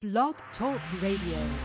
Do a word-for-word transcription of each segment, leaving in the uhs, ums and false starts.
Blog Talk Radio.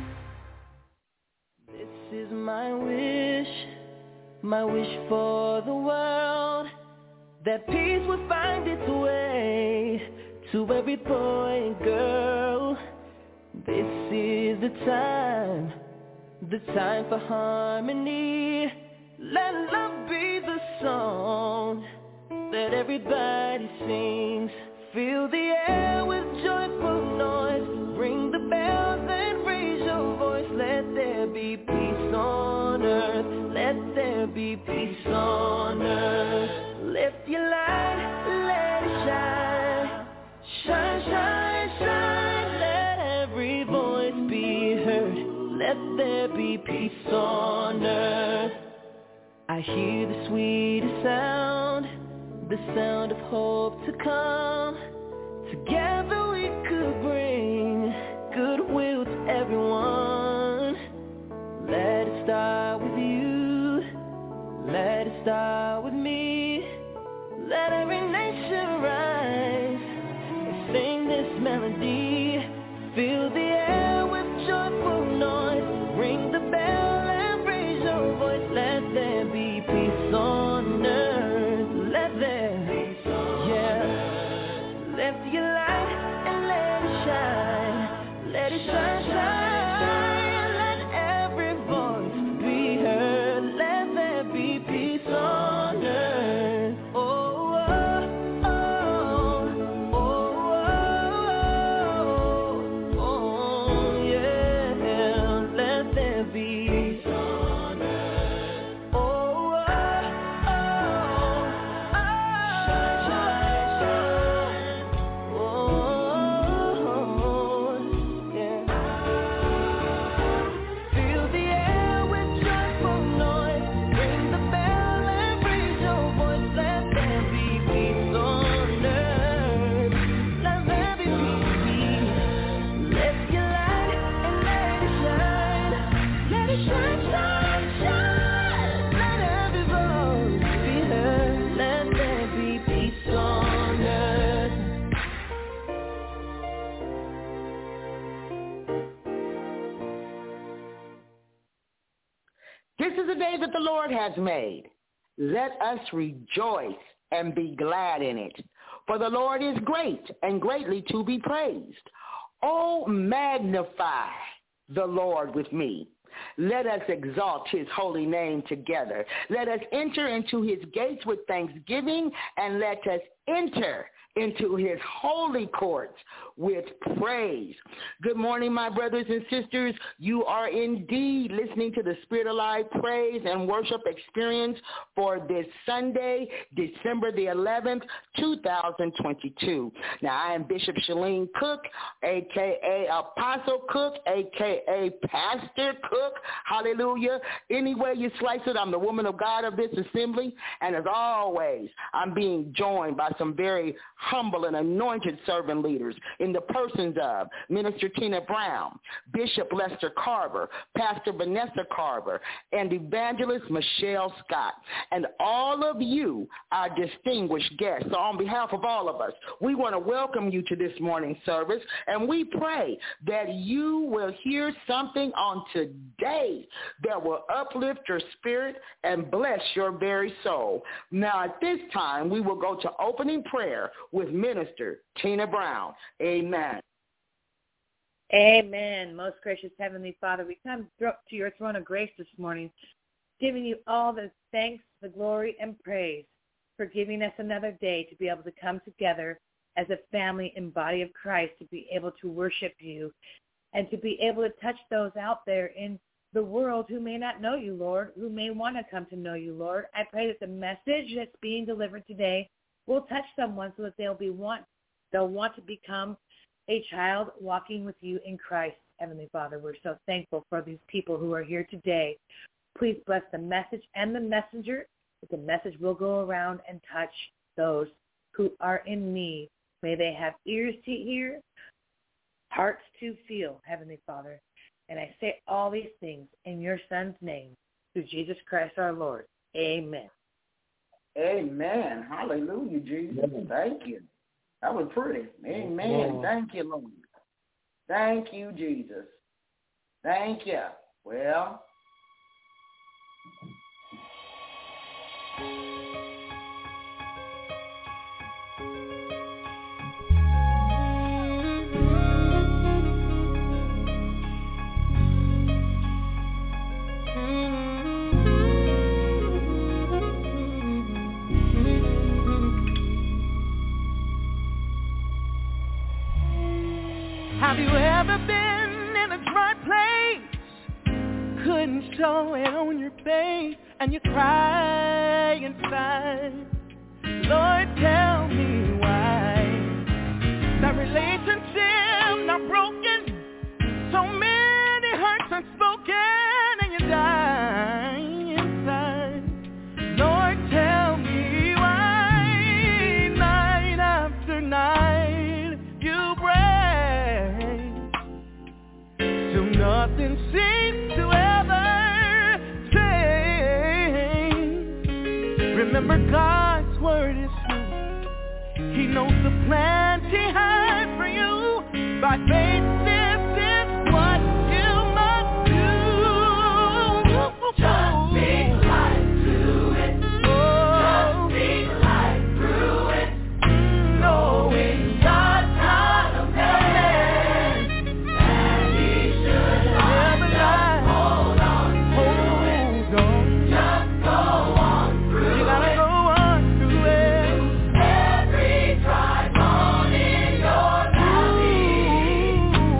This is my wish, my wish for the world, that peace will find its way to every boy and girl. This is the time, the time for harmony. Let love be the song that everybody sings. Fill the air with joyful noise. Ring the bells and raise your voice. Let there be peace on earth. Let there be peace on earth. Lift your light, let it shine. Shine, shine, shine. Let every voice be heard. Let there be peace on earth. I hear the sweetest sound, the sound of hope to come. Together we could bring goodwill to everyone. Let it start with you, let it start with me. Let every nation rise and sing this melody. Fill the air with joyful noise. Ring the bell and raise your voice. Let there be peace on earth. Let there, yeah. Lift your light and let it shine. Let it shine, shine. Let every voice be heard. Let there be peace on earth. Oh, oh, oh, oh, oh, oh, yeah. Let there be peace on earth. Oh, oh, oh, oh, shine, shine, shine. Oh, yeah. Fill the air with joyful noise. Ring the bell and raise your voice. Let there be peace on earth. Let there be peace. Lift your light and let it shine. Let it shine, shine, shine. Let every voice be heard. Let there be peace on earth. This is the day that the Lord has made. Let us rejoice and be glad in it. For the Lord is great and greatly to be praised. Oh, magnify the Lord with me. Let us exalt his holy name together. Let us enter into his gates with thanksgiving, and let us enter into his holy courts with praise. Good morning, my brothers and sisters. You are indeed listening to the Spirit Alive Praise and Worship Experience for this Sunday, December the eleventh, two thousand twenty-two. Now, I am Bishop Shalene Cook, a k a. Apostle Cook, a k a. Pastor Cook. Hallelujah. Any way you slice it, I'm the woman of God of this assembly. And as always, I'm being joined by some very humble and anointed servant leaders in the persons of Minister Tina Brown, Bishop Lester Carver, Pastor Vanessa Carver, and Evangelist Michelle Scott. And all of you, our distinguished guests. So on behalf of all of us, we want to welcome you to this morning's service, and we pray that you will hear something on today that will uplift your spirit and bless your very soul. Now, at this time, we will go to opening prayer with Minister Tina Brown. Amen. Amen. Most gracious Heavenly Father, we come to your throne of grace this morning, giving you all the thanks, the glory, and praise for giving us another day to be able to come together as a family and body of Christ, to be able to worship you and to be able to touch those out there in the world who may not know you, Lord, who may want to come to know you, Lord. I pray that the message that's being delivered today will touch someone so that they'll be want they'll want to become a child walking with you in Christ. Heavenly Father, we're so thankful for these people who are here today. Please bless the message and the messenger, that the message will go around and touch those who are in need. May they have ears to hear, hearts to feel, Heavenly Father. And I say all these things in your Son's name, through Jesus Christ our Lord. Amen. Amen. Hallelujah, Jesus. Thank you. That was pretty. Amen. Thank you, Lord. Thank you, Jesus. Thank you. Well, have you ever been in a dry place? Couldn't show it on your face, and you cry inside. Lord, tell me why that relationship not broken, so many hurts unspoken, and you die inside. Lord, tell me why night after night you pray till nothing seems to ever change. Remember, God's word is true. He knows the plans He has for you. By faith, this is what you must do. Just speak life through it. Oh. Just speak life through it. Knowing God's not a man, and He should not just hold on through it. hold on. Just go on through You gotta it. go on through it. Every dry bone in your valley.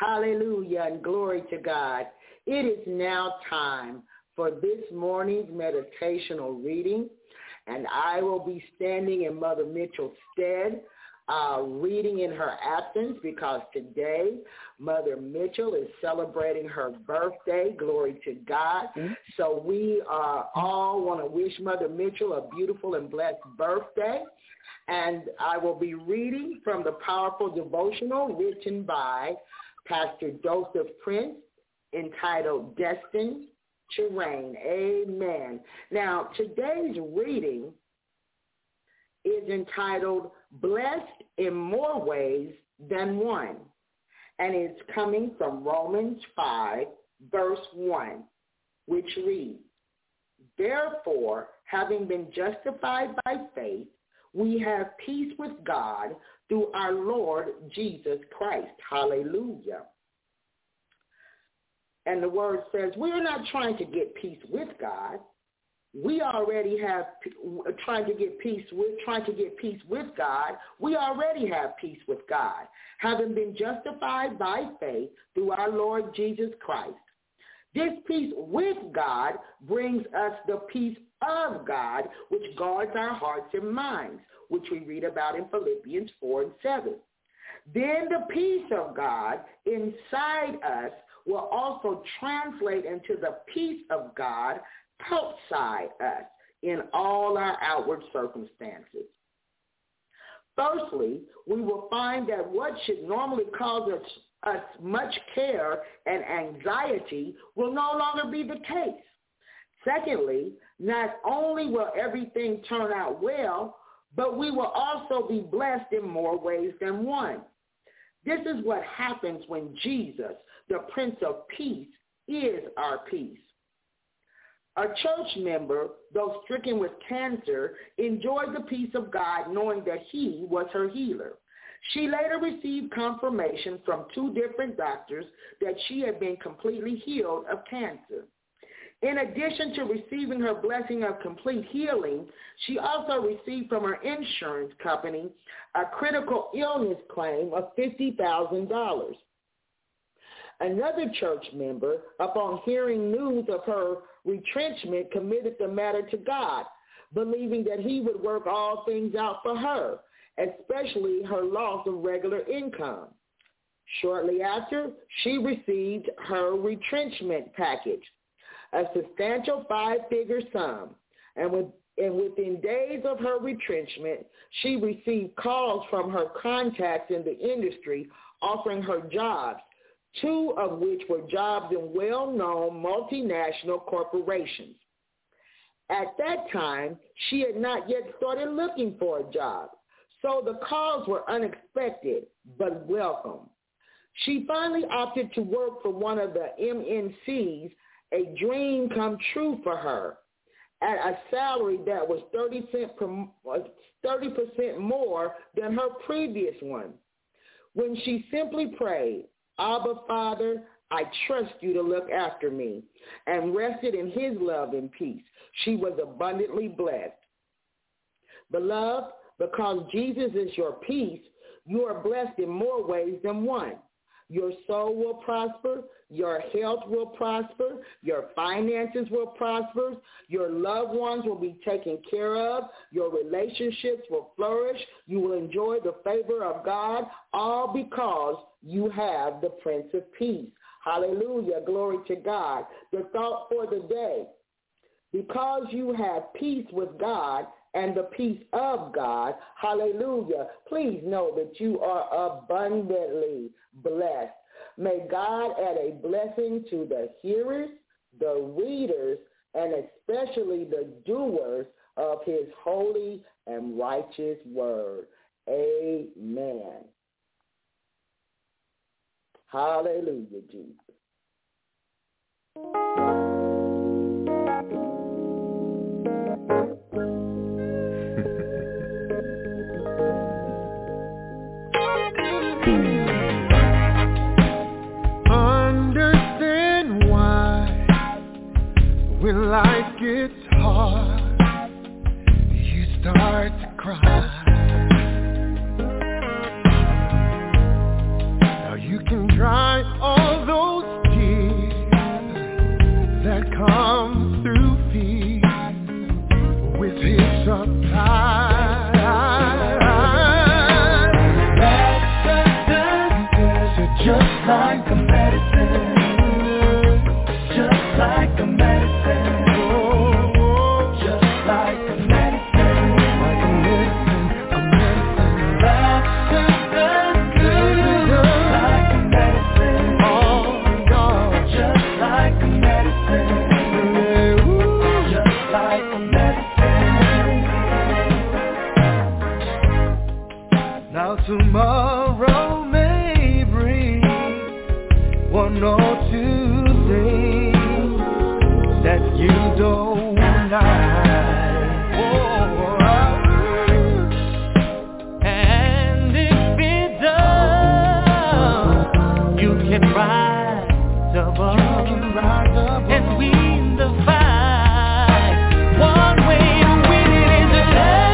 Hallelujah and glory to God. It is now time for this morning's meditational reading, and I will be standing in Mother Mitchell's stead, uh, reading in her absence, because today Mother Mitchell is celebrating her birthday. Glory to God. Mm-hmm. So we uh, all want to wish Mother Mitchell a beautiful and blessed birthday. And I will be reading from the powerful devotional written by Pastor Joseph Prince, entitled Destined to Reign. Amen. Now, today's reading is entitled Blessed in More Ways Than One, and it's coming from Romans five, verse one, which reads, Therefore, having been justified by faith, we have peace with God through our Lord Jesus Christ. Hallelujah. And the word says, we are not trying to get peace with God. We already have, trying to get peace with, trying to get peace with God. We already have peace with God, having been justified by faith through our Lord Jesus Christ. This peace with God brings us the peace of God, which guards our hearts and minds, which we read about in Philippians four and seven. Then the peace of God inside us will also translate into the peace of God outside us in all our outward circumstances. Firstly, we will find that what should normally cause us, us much care and anxiety will no longer be the case. Secondly, not only will everything turn out well, but we will also be blessed in more ways than one. This is what happens when Jesus, the Prince of Peace, is our peace. A church member, though stricken with cancer, enjoyed the peace of God knowing that he was her healer. She later received confirmation from two different doctors that she had been completely healed of cancer. In addition to receiving her blessing of complete healing, she also received from her insurance company a critical illness claim of fifty thousand dollars. Another church member, upon hearing news of her retrenchment, committed the matter to God, believing that he would work all things out for her, especially her loss of regular income. Shortly after, she received her retrenchment package, a substantial five-figure sum, and, with, and within days of her retrenchment, she received calls from her contacts in the industry offering her jobs, two of which were jobs in well-known multinational corporations. At that time, she had not yet started looking for a job, so the calls were unexpected but welcome. She finally opted to work for one of the M N Cs, a dream come true for her, at a salary that was thirty percent more than her previous one. When she simply prayed, Abba, Father, I trust you to look after me, and rested in his love and peace, she was abundantly blessed. Beloved, because Jesus is your peace, you are blessed in more ways than one. Your soul will prosper, your health will prosper, your finances will prosper, your loved ones will be taken care of, your relationships will flourish, you will enjoy the favor of God, all because you have the Prince of Peace. Hallelujah, glory to God. The thought for the day, because you have peace with God and the peace of God, hallelujah, please know that you are abundantly blessed. May God add a blessing to the hearers, the readers, and especially the doers of his holy and righteous word. Amen. Hallelujah, Jesus. Understand why when life gets hard, you start to cry. Now you can try you don't lie. And if it does, you can rise above, You can rise above. and win the fight. One way to win it is to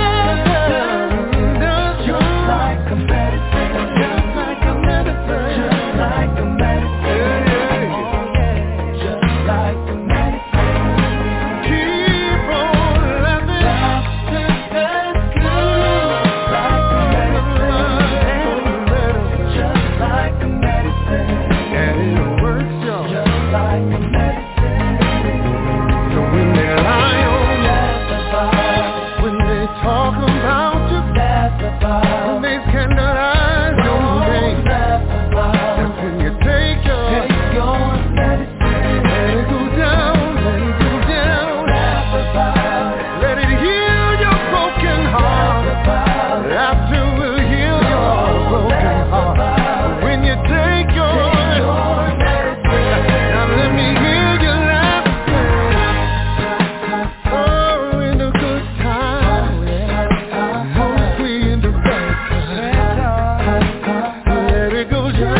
love. Just like a medicine, just like a medicine, just like a medicine, just like a medicine. Keep on loving, just as good, like a medicine, just like a medicine, and it works, y'all, just like a medicine. So when they lie on you, when they talk about you, when they scandalize your name, that's when you take your medicine. Let it go down, let it go down. Let it heal your broken heart. Laughter will heal your broken heart. When you take your medicine, now let me hear you laughing. Oh, in the good time, mostly in the bad time. Let it go down.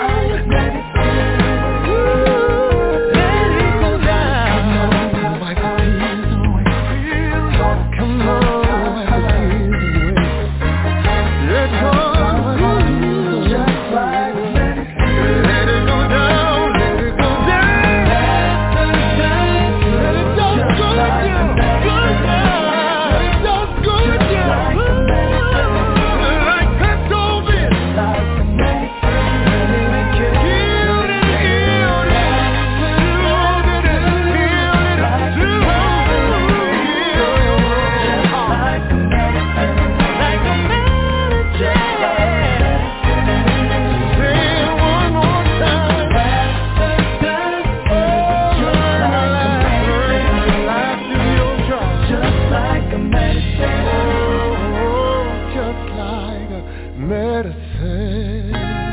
Let it go down. Wipe the tears away. Come on, wipe the tears away. Let go. Just like medicine. Let it go down. Let it go down. Let it just go down. Good down. Just go down. Like Pepto-Bismol. Healed and healed and healed and healed and like a medicine. Say it one more time. Life to your child. Just like a medicine. Oh, just like a medicine.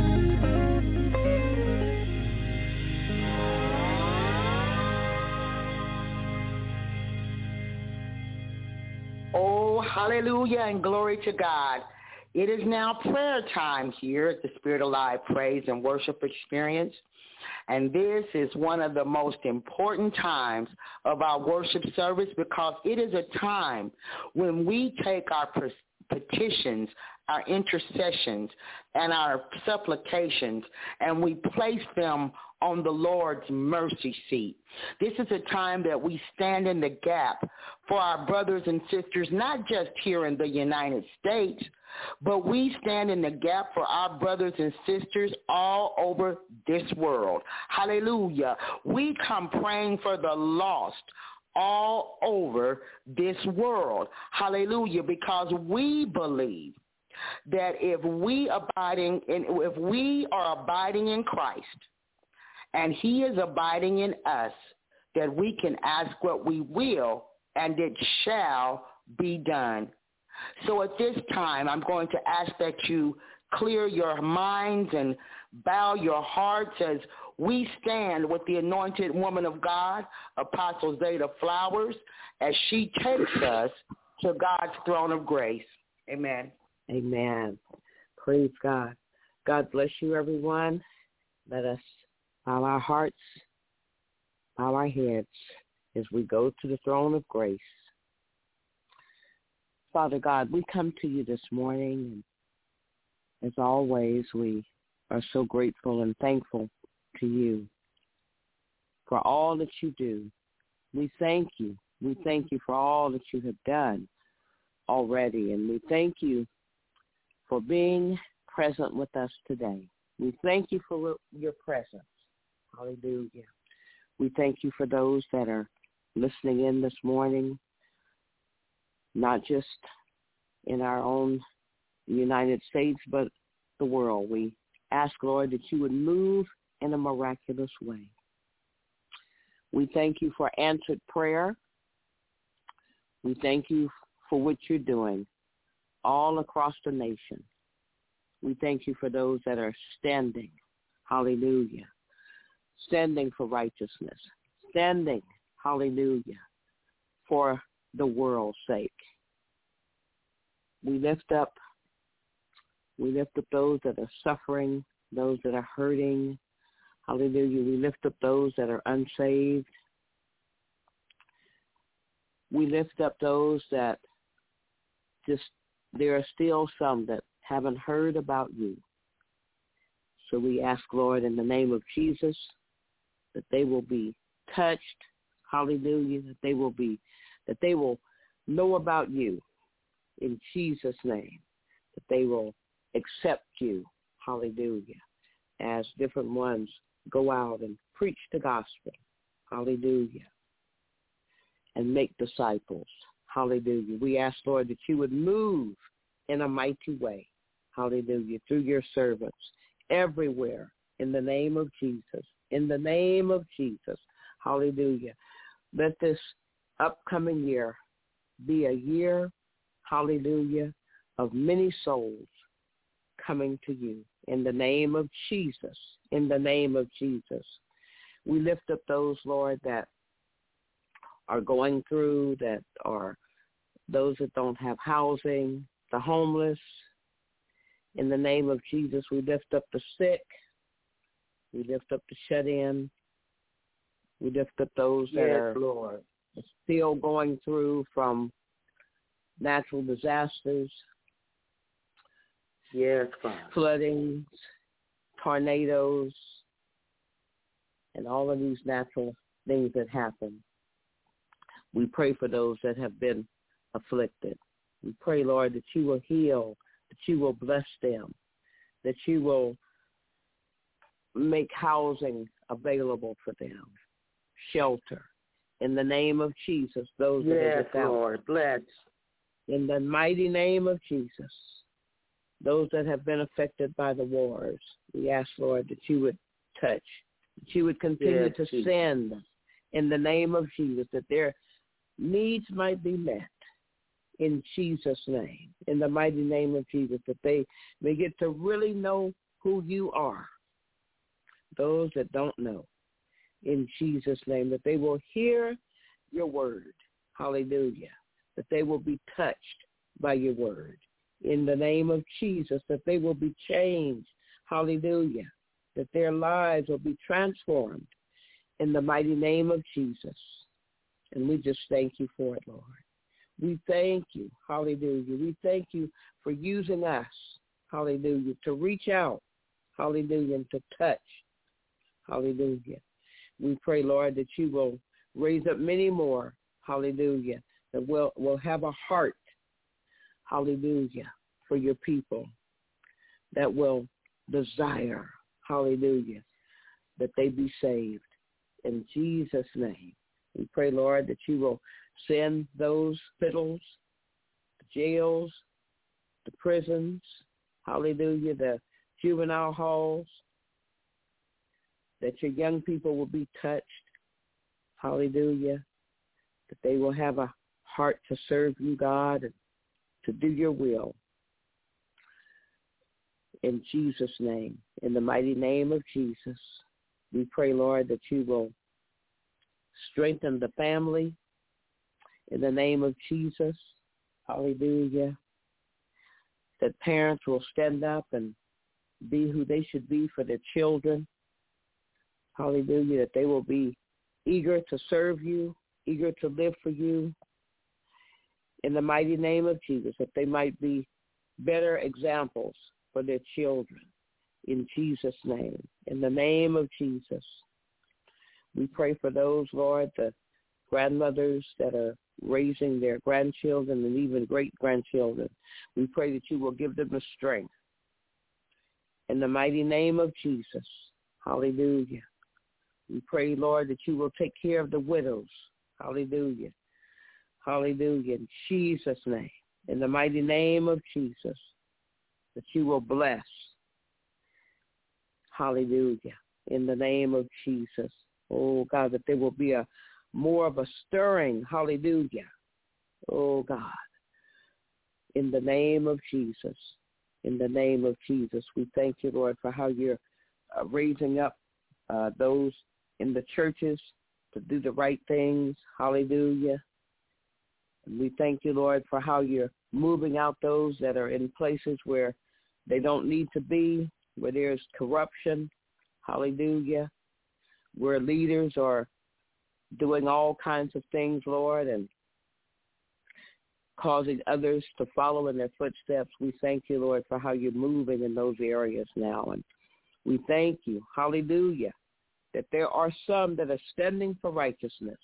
Oh, hallelujah and glory to God. It is now prayer time here at the Spirit Alive Praise and Worship Experience. And this is one of the most important times of our worship service because it is a time when we take our pers- petitions, our intercessions, and our supplications, and we place them on the Lord's mercy seat. This is a time that we stand in the gap for our brothers and sisters, not just here in the United States, but we stand in the gap for our brothers and sisters all over this world. Hallelujah. We come praying for the lost all over this world. Hallelujah. Because we believe that if we abiding in, if we are abiding in Christ and he is abiding in us, that we can ask what we will and it shall be done. So at this time, I'm going to ask that you clear your minds and bow your hearts as we stand with the anointed woman of God, Apostle Zeta Flowers, as she takes us to God's throne of grace. Amen. Amen. Praise God. God bless you, everyone. Let us bow our hearts, bow our heads as we go to the throne of grace. Father God, we come to you this morning, and as always, we are so grateful and thankful to you for all that you do. We thank you. We thank you for all that you have done already, and we thank you for being present with us today. We thank you for your presence. Hallelujah. We thank you for those that are listening in this morning, not just in our own United States, but the world. We ask, Lord, that you would move in a miraculous way. We thank you for answered prayer. We thank you for what you're doing all across the nation. We thank you for those that are standing, hallelujah, standing for righteousness, standing, hallelujah, for the world's sake. We lift up, we lift up those that are suffering, those that are hurting. Hallelujah. We lift up those that are unsaved. We lift up those that just, there are still some that haven't heard about you. So we ask, Lord, in the name of Jesus, that they will be touched. Hallelujah. That they will be, that they will know about you in Jesus' name. That they will accept you. Hallelujah. As different ones go out and preach the gospel. Hallelujah. And make disciples. Hallelujah. We ask, Lord, that you would move in a mighty way. Hallelujah. Through your servants everywhere in the name of Jesus. In the name of Jesus. Hallelujah. Let this upcoming year be a year, hallelujah, of many souls coming to you. In the name of Jesus. In the name of Jesus. We lift up those, Lord, that are going through, that are those that don't have housing, the homeless. In the name of Jesus, we lift up the sick. We lift up the shut-in. We lift up those that yes, are Lord. still going through from natural disasters, yes, Father. floodings, tornadoes, and all of these natural things that happen. We pray for those that have been afflicted. We pray, Lord, that you will heal, that you will bless them, that you will make housing available for them, shelter. In the name of Jesus, those that yes, are without. Lord, bless. In the mighty name of Jesus, those that have been affected by the wars, we ask, Lord, that you would touch, that you would continue yes, to Jesus. send in the name of Jesus, that their needs might be met in Jesus' name, in the mighty name of Jesus, that they may get to really know who you are. Those that don't know, in Jesus' name, that they will hear your word. Hallelujah. That they will be touched by your word. In the name of Jesus, that they will be changed. Hallelujah. That their lives will be transformed in the mighty name of Jesus. And we just thank you for it, Lord. We thank you. Hallelujah. We thank you for using us. Hallelujah. To reach out. Hallelujah. And to touch. Hallelujah. We pray, Lord, that you will raise up many more. Hallelujah. That will will have a heart. Hallelujah. For your people. That will desire. Hallelujah. That they be saved. In Jesus' name. We pray, Lord, that you will send those hospitals, the jails, the prisons, hallelujah, the juvenile halls, that your young people will be touched, hallelujah, that they will have a heart to serve you, God, and to do your will. In Jesus' name, in the mighty name of Jesus, we pray, Lord, that you will strengthen the family in the name of Jesus. Hallelujah. That parents will stand up and be who they should be for their children. Hallelujah. That they will be eager to serve you, eager to live for you. In the mighty name of Jesus, that they might be better examples for their children. In Jesus' name. In the name of Jesus. We pray for those, Lord, the grandmothers that are raising their grandchildren and even great-grandchildren. We pray that you will give them the strength. In the mighty name of Jesus. Hallelujah. We pray, Lord, that you will take care of the widows. Hallelujah. Hallelujah. In Jesus' name. In the mighty name of Jesus. That you will bless. Hallelujah. In the name of Jesus. Oh, God, that there will be a more of a stirring. Hallelujah. Oh, God. In the name of Jesus. In the name of Jesus. We thank you, Lord, for how you're uh, raising up uh, those in the churches. to do the right things. Hallelujah. And we thank you, Lord, for how you're moving out those that are in places where they don't need to be, where there's corruption. Hallelujah. Where leaders are doing all kinds of things, Lord, and causing others to follow in their footsteps. We thank you, Lord, for how you're moving in those areas now. And we thank you, hallelujah, that there are some that are standing for righteousness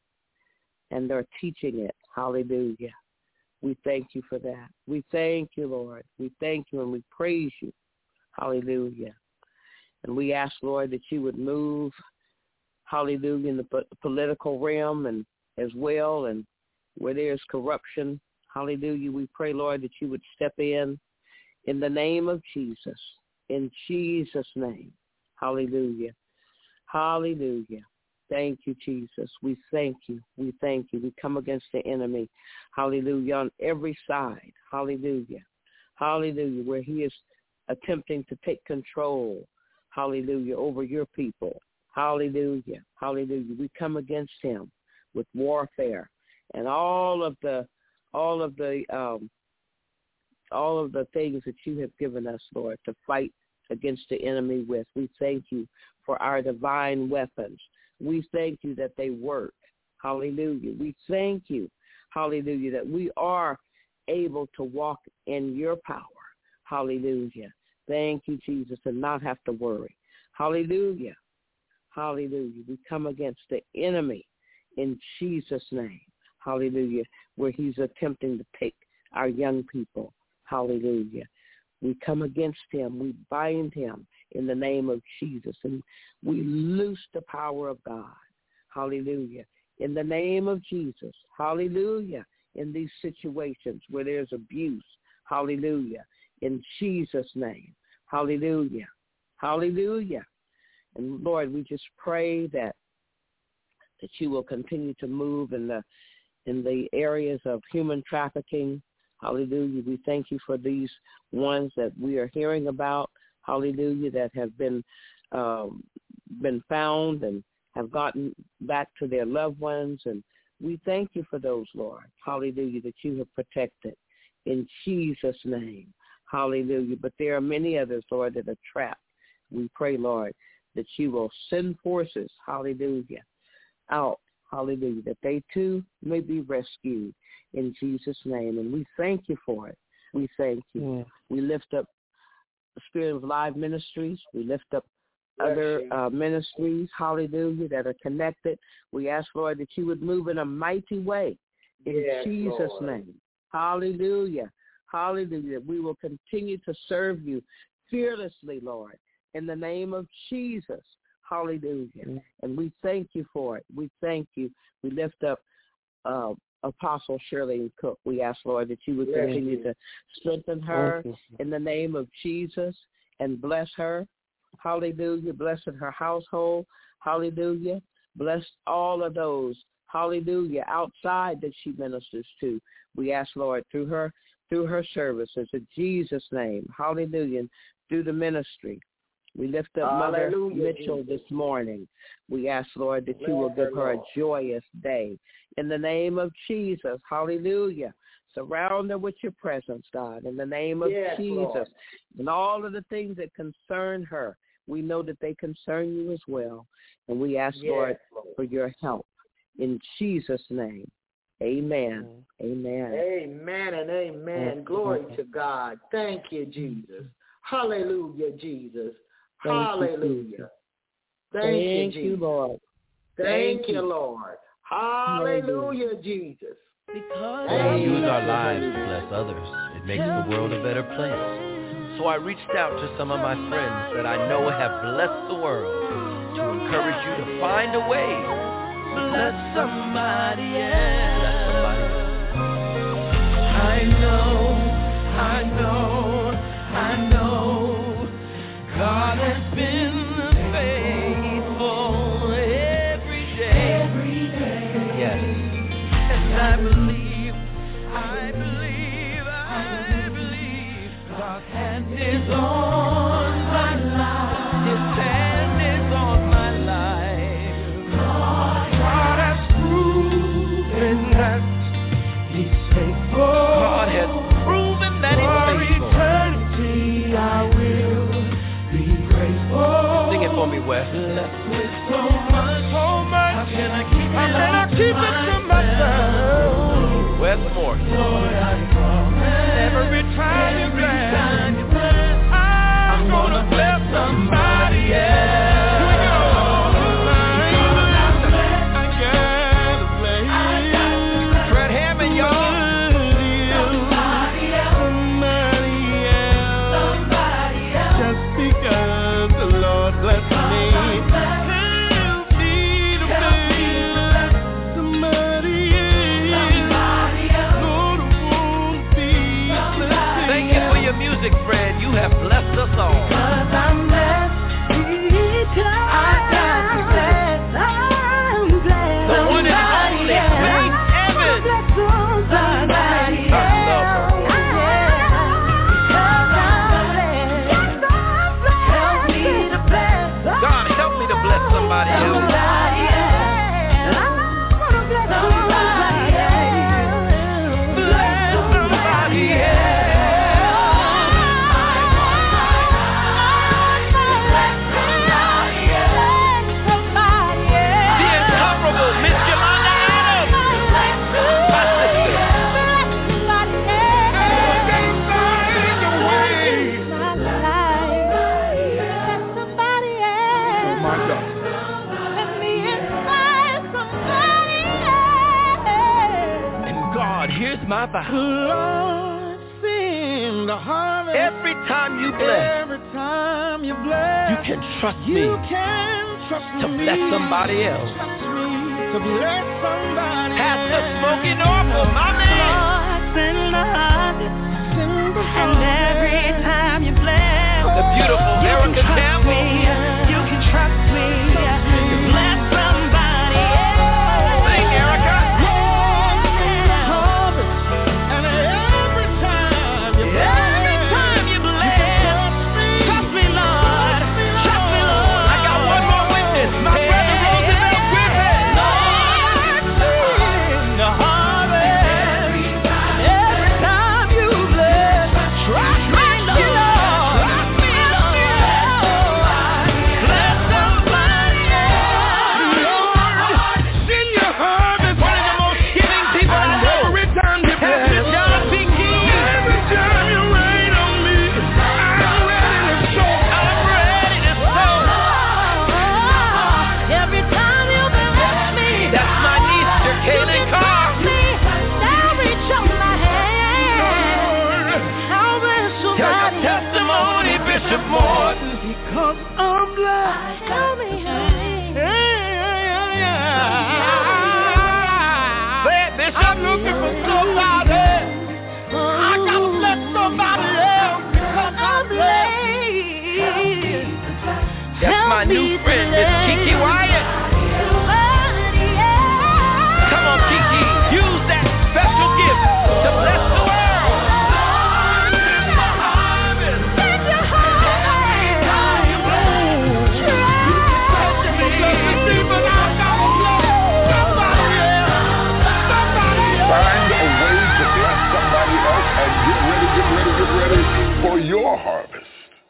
and they're teaching it. Hallelujah. We thank you for that. We thank you, Lord. We thank you and we praise you. Hallelujah. And we ask, Lord, that you would move, hallelujah, in the po- political realm and as well, and where there's corruption, hallelujah, we pray, Lord, that you would step in in the name of Jesus, in Jesus' name, hallelujah, hallelujah. Thank you, Jesus. We thank you. We thank you. We come against the enemy, hallelujah, on every side, hallelujah, hallelujah, where he is attempting to take control, hallelujah, over your people, hallelujah, hallelujah. We come against him with warfare and all of the, all of the, um, all of the things that you have given us, Lord, to fight against the enemy with. We thank you for our divine weapons. We thank you that they work. Hallelujah. We thank you, hallelujah, that we are able to walk in your power. Hallelujah. Thank you, Jesus, and not have to worry. Hallelujah. Hallelujah. We come against the enemy in Jesus' name. Hallelujah. Where he's attempting to take our young people. Hallelujah. We come against him. We bind him in the name of Jesus. And we loose the power of God. Hallelujah. In the name of Jesus. Hallelujah. In these situations where there's abuse. Hallelujah. In Jesus' name. Hallelujah. Hallelujah. And Lord, we just pray that that you will continue to move in the in the areas of human trafficking. Hallelujah. We thank you for these ones that we are hearing about. Hallelujah, that have been um, been found and have gotten back to their loved ones. And we thank you for those, Lord. Hallelujah, that you have protected in Jesus' name. Hallelujah. But there are many others, Lord, that are trapped. We pray, Lord, that you will send forces, hallelujah, out, hallelujah, that they too may be rescued in Jesus' name. And we thank you for it. We thank you. Yeah. We lift up the Spirit of Live Ministries. We lift up yes, other uh, ministries, hallelujah, that are connected. We ask, Lord, that you would move in a mighty way in yes, Jesus' Lord. name. Hallelujah. Hallelujah. We will continue to serve you fearlessly, Lord, in the name of Jesus. Hallelujah. Mm-hmm. And we thank you for it. We thank you. We lift up uh, Apostle Shirley Cook. We ask, Lord, that you would yes, continue to strengthen her in the name of Jesus and bless her. Hallelujah. Bless her household. Hallelujah. Bless all of those, hallelujah, outside that she ministers to. We ask, Lord, through her, through her services, in Jesus' name. Hallelujah. And through the ministry. We lift up Mother Hallelujah, Mitchell Jesus. this morning. We ask, Lord, that you will give her a joyous day. In the name of Jesus, hallelujah. Surround her with your presence, God, in the name of yes, Jesus. Lord. And all of the things that concern her, we know that they concern you as well. And we ask, yes, Lord, Lord, for your help. In Jesus' name, amen. Amen. Amen and amen. Amen. Glory to God. Thank you, Jesus. Hallelujah, Jesus. Thank Hallelujah. You, Thank, Thank you, you, Jesus. Lord. Thank, Thank you, Lord. Hallelujah, Jesus. Because when we use our lives to bless others, it makes the world a better place. So I reached out to some of my friends that I know have blessed the world to encourage you to find a way to bless somebody else. Bless somebody else. I know, I know, I know. God has been faithful every day. Every day. Yes. And I believe, I believe, I believe God's hand is on my life. His hand is on my life. God blessed with so much, so much. How can I keep it, How can I keep it to myself? Wes Moore. Lord, I promise. Every time you bless, I'm gonna bless somebody else. Blessed us all. Cause I'm blessed. I got to bless. I'm blessed. The one and only Queen Evan. Somebody else. I love her. Help me to bless. God, help me to bless somebody else. Somebody else. Somebody else. Bless somebody else. My vow. Lord, sing the harvest. Every time you bless, every time you bless, you can trust me. You can trust to me bless somebody else. Trust me to bless somebody Pastor else. Smokey Norfolk, my man. Lord, sing the harvest, sing the harvest. And every time you bless, the beautiful you Erica can Campbell. Me, you can trust me to bless somebody else. Sing, Erica. My new friend, Miss Kiki Wyatt. Come on, Kiki, use that special gift to bless the world. Find a way to bless somebody else and get ready, get ready, get ready for your harvest.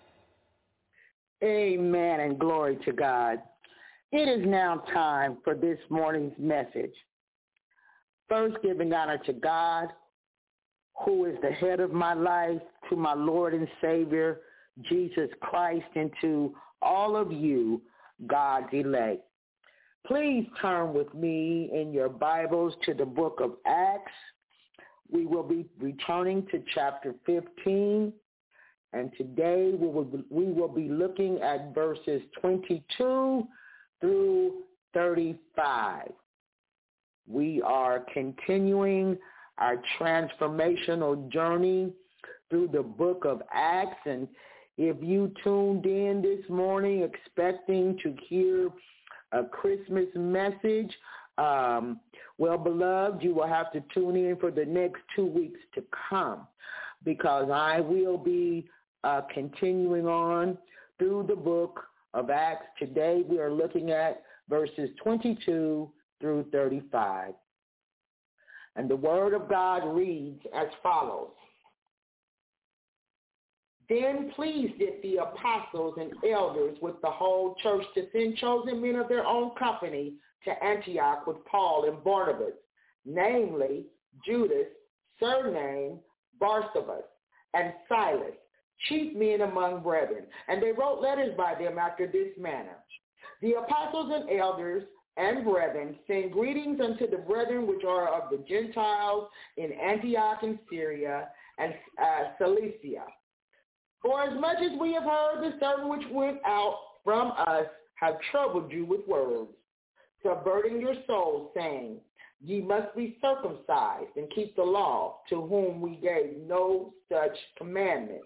Amen and glory to God. It is now time for this morning's message. First, giving honor to God, who is the head of my life, to my Lord and Savior, Jesus Christ, and to all of you, God's elect. Please turn with me in your Bibles to the book of Acts. We will be returning to chapter fifteen. And today we will, we will be looking at verses twenty-two through thirty-five. We are continuing our transformational journey through the book of Acts. And if you tuned in this morning expecting to hear a Christmas message, um, well, beloved, you will have to tune in for the next two weeks to come, because I will be Uh, continuing on through the book of Acts. Today we are looking at verses twenty-two through thirty-five. And the word of God reads as follows. Then pleased it the apostles and elders with the whole church to send chosen men of their own company to Antioch with Paul and Barnabas, namely Judas, surnamed Barsabas, and Silas, chief men among brethren. And they wrote letters by them after this manner. The apostles and elders and brethren send greetings unto the brethren which are of the Gentiles in Antioch and Syria and uh, Cilicia. For as much as we have heard the certain which went out from us have troubled you with words, subverting your souls, saying, ye must be circumcised and keep the law, to whom we gave no such commandment.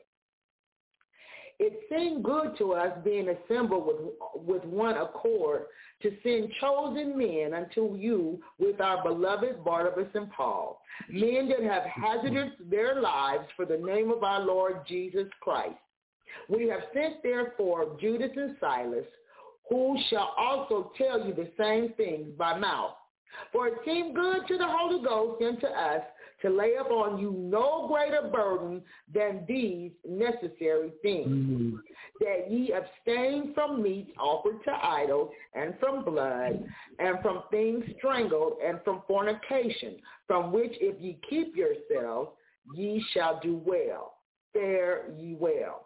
It seemed good to us, being assembled with, with one accord, to send chosen men unto you with our beloved Barnabas and Paul, men that have hazarded their lives for the name of our Lord Jesus Christ. We have sent therefore Judas and Silas, who shall also tell you the same things by mouth. For it seemed good to the Holy Ghost and to us to lay upon you no greater burden than these necessary things, mm-hmm. that ye abstain from meats offered to idols, and from blood, and from things strangled, and from fornication, from which if ye keep yourselves, ye shall do well. Fare ye well.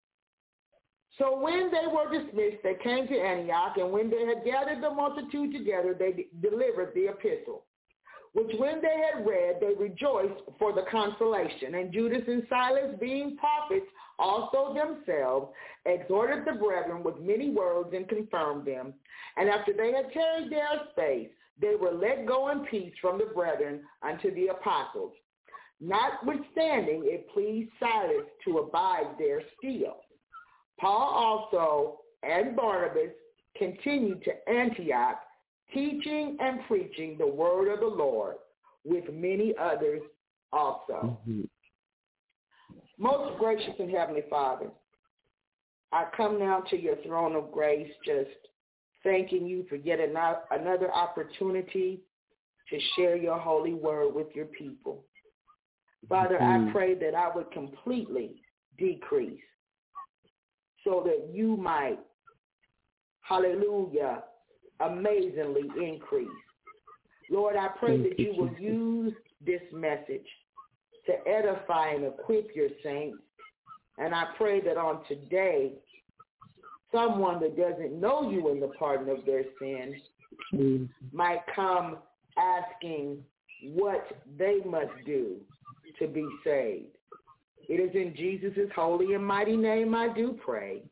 So when they were dismissed, they came to Antioch, and when they had gathered the multitude together, they de- delivered the epistle, which when they had read, they rejoiced for the consolation. And Judas and Silas, being prophets also themselves, exhorted the brethren with many words and confirmed them. And after they had tarried there a space, they were let go in peace from the brethren unto the apostles. Notwithstanding, it pleased Silas to abide there still. Paul also and Barnabas continued to Antioch, teaching and preaching the word of the Lord with many others also. Mm-hmm. Most gracious and heavenly Father, I come now to your throne of grace, just thanking you for yet another opportunity to share your holy word with your people. Father, mm-hmm. I pray that I would completely decrease so that you might, hallelujah, amazingly increase. Lord, I pray that you will use this message to edify and equip your saints. And I pray that on today, someone that doesn't know you in the pardon of their sins mm-hmm. might come asking what they must do to be saved. It is in Jesus' holy and mighty name I do pray.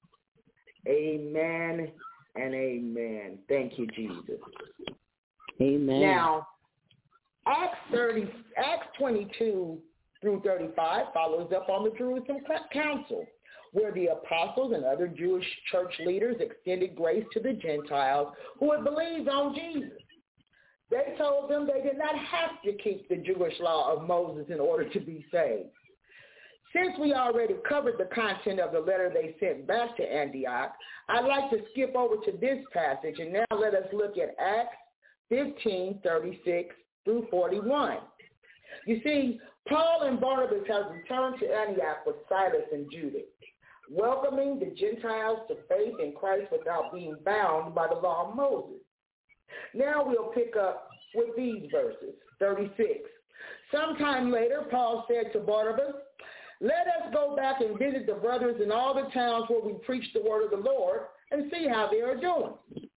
Amen and amen. Thank you, Jesus. Amen. Now, Acts thirty, Acts twenty-two through thirty-five follows up on the Jerusalem Council, where the apostles and other Jewish church leaders extended grace to the Gentiles who had believed on Jesus. They told them they did not have to keep the Jewish law of Moses in order to be saved. Since we already covered the content of the letter they sent back to Antioch, I'd like to skip over to this passage, and now let us look at Acts fifteen, thirty-six through forty-one. You see, Paul and Barnabas have returned to Antioch with Silas and Judas, welcoming the Gentiles to faith in Christ without being bound by the law of Moses. Now we'll pick up with these verses, thirty-six. Sometime later, Paul said to Barnabas, let us go back and visit the brothers in all the towns where we preach the word of the Lord and see how they are doing.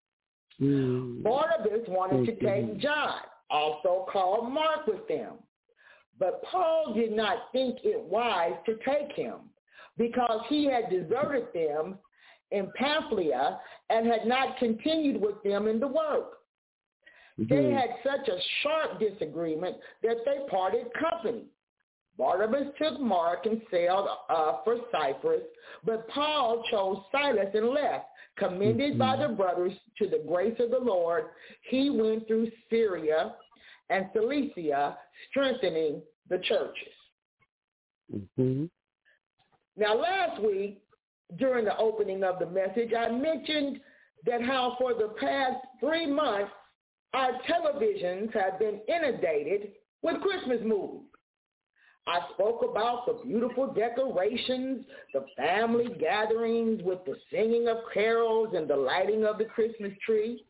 Mm. Barnabas wanted to take John, also called Mark, with them. But Paul did not think it wise to take him because he had deserted them in Pamphylia and had not continued with them in the work. Mm-hmm. They had such a sharp disagreement that they parted company. Barnabas took Mark and sailed uh, for Cyprus, but Paul chose Silas and left. Commended mm-hmm. by the brothers to the grace of the Lord, he went through Syria and Cilicia, strengthening the churches. Mm-hmm. Now, last week, during the opening of the message, I mentioned that how for the past three months, our televisions have been inundated with Christmas movies. I spoke about the beautiful decorations, the family gatherings with the singing of carols and the lighting of the Christmas tree.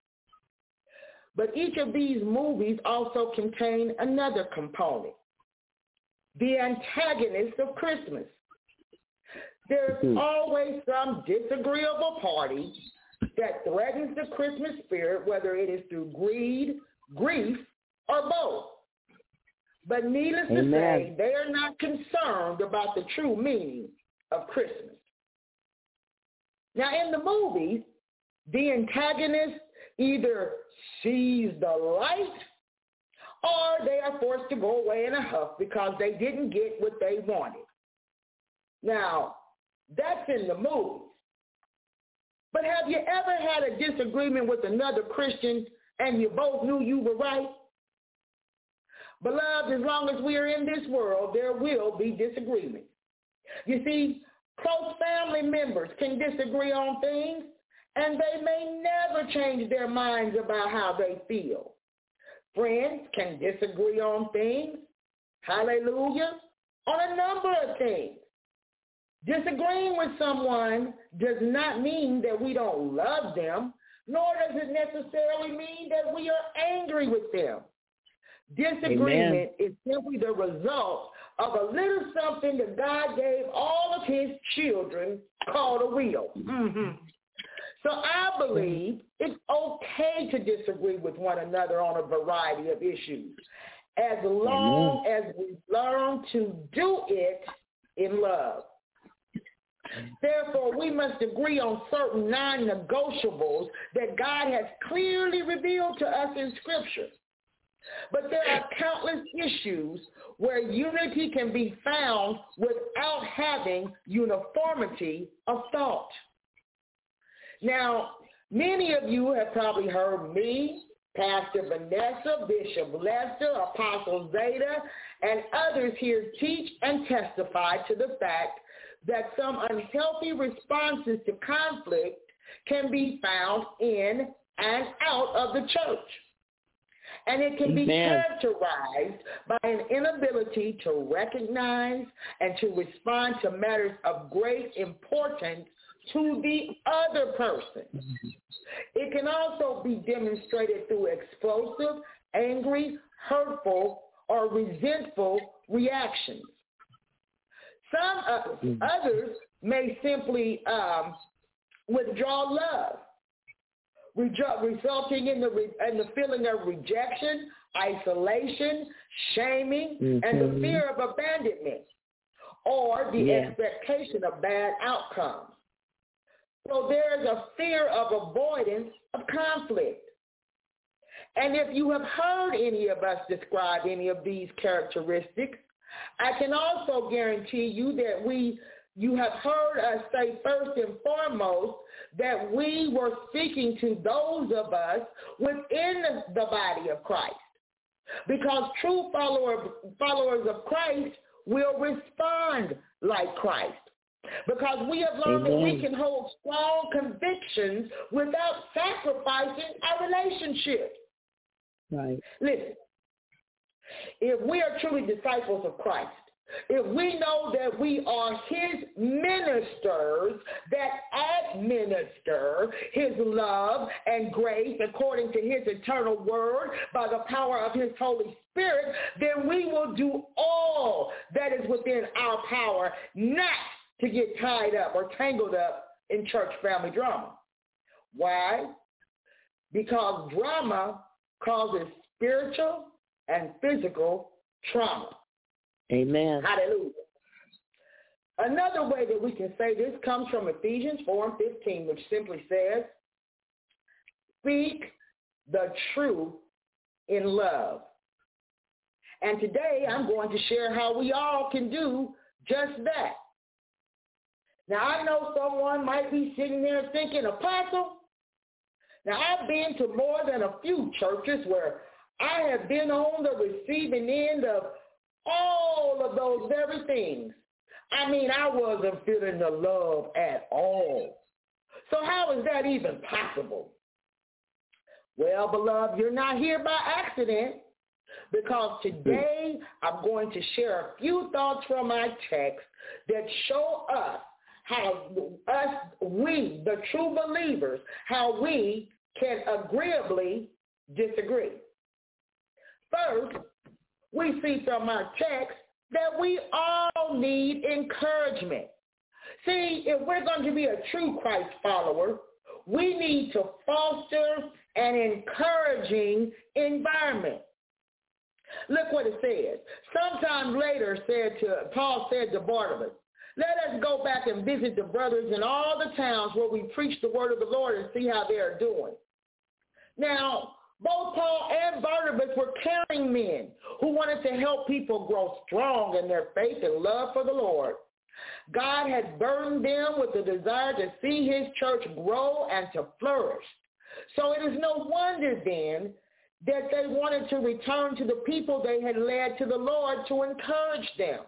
But each of these movies also contain another component, the antagonist of Christmas. There's mm-hmm. always some disagreeable party that threatens the Christmas spirit, whether it is through greed, grief, or both. But needless Amen. to say, they are not concerned about the true meaning of Christmas. Now, in the movies, the antagonist either sees the light or they are forced to go away in a huff because they didn't get what they wanted. Now, that's in the movies. But have you ever had a disagreement with another Christian and you both knew you were right? Beloved, as long as we are in this world, there will be disagreement. You see, close family members can disagree on things, and they may never change their minds about how they feel. Friends can disagree on things, hallelujah, on a number of things. Disagreeing with someone does not mean that we don't love them, nor does it necessarily mean that we are angry with them. Disagreement Amen. is simply the result of a little something that God gave all of his children called a will. Mm-hmm. So I believe it's okay to disagree with one another on a variety of issues, as long Amen. as we learn to do it in love. Therefore, we must agree on certain non-negotiables that God has clearly revealed to us in Scripture. But there are countless issues where unity can be found without having uniformity of thought. Now, many of you have probably heard me, Pastor Vanessa, Bishop Lester, Apostle Zeta, and others here teach and testify to the fact that some unhealthy responses to conflict can be found in and out of the church. And it can be Amen. characterized by an inability to recognize and to respond to matters of great importance to the other person. It can also be demonstrated through explosive, angry, hurtful, or resentful reactions. Some uh, others may simply um, withdraw love, resulting in the, re- in the feeling of rejection, isolation, shaming, mm-hmm. and the fear of abandonment, or the yeah. expectation of bad outcomes. So there's a fear of avoidance of conflict. And if you have heard any of us describe any of these characteristics, I can also guarantee you that we, you have heard us say first and foremost that we were speaking to those of us within the body of Christ. Because true follower, followers of Christ will respond like Christ. Because we have learned Amen. that we can hold strong convictions without sacrificing our relationship. Right. Listen, if we are truly disciples of Christ, if we know that we are his ministers that administer his love and grace according to his eternal word by the power of his Holy Spirit, then we will do all that is within our power not to get tied up or tangled up in church family drama. Why? Because drama causes spiritual and physical trauma. Amen. Hallelujah. Another way that we can say this comes from Ephesians four and fifteen, which simply says, speak the truth in love. And today I'm going to share how we all can do just that. Now, I know someone might be sitting there thinking, Apostle, now I've been to more than a few churches where I have been on the receiving end of all of those very things. I mean, I wasn't feeling the love at all. So how is that even possible? Well, beloved, you're not here by accident. because today I'm going to share a few thoughts from my text that show us how us, we, the true believers, how we can agreeably disagree. First, we see from our text that we all need encouragement. See, if we're going to be a true Christ follower, we need to foster an encouraging environment. Look what it says. Sometime later, said to Paul said to Barnabas, let us go back and visit the brothers in all the towns where we preach the word of the Lord and see how they are doing. Now, both Paul and Barnabas were caring men who wanted to help people grow strong in their faith and love for the Lord. God had burdened them with the desire to see his church grow and to flourish. So it is no wonder then that they wanted to return to the people they had led to the Lord to encourage them.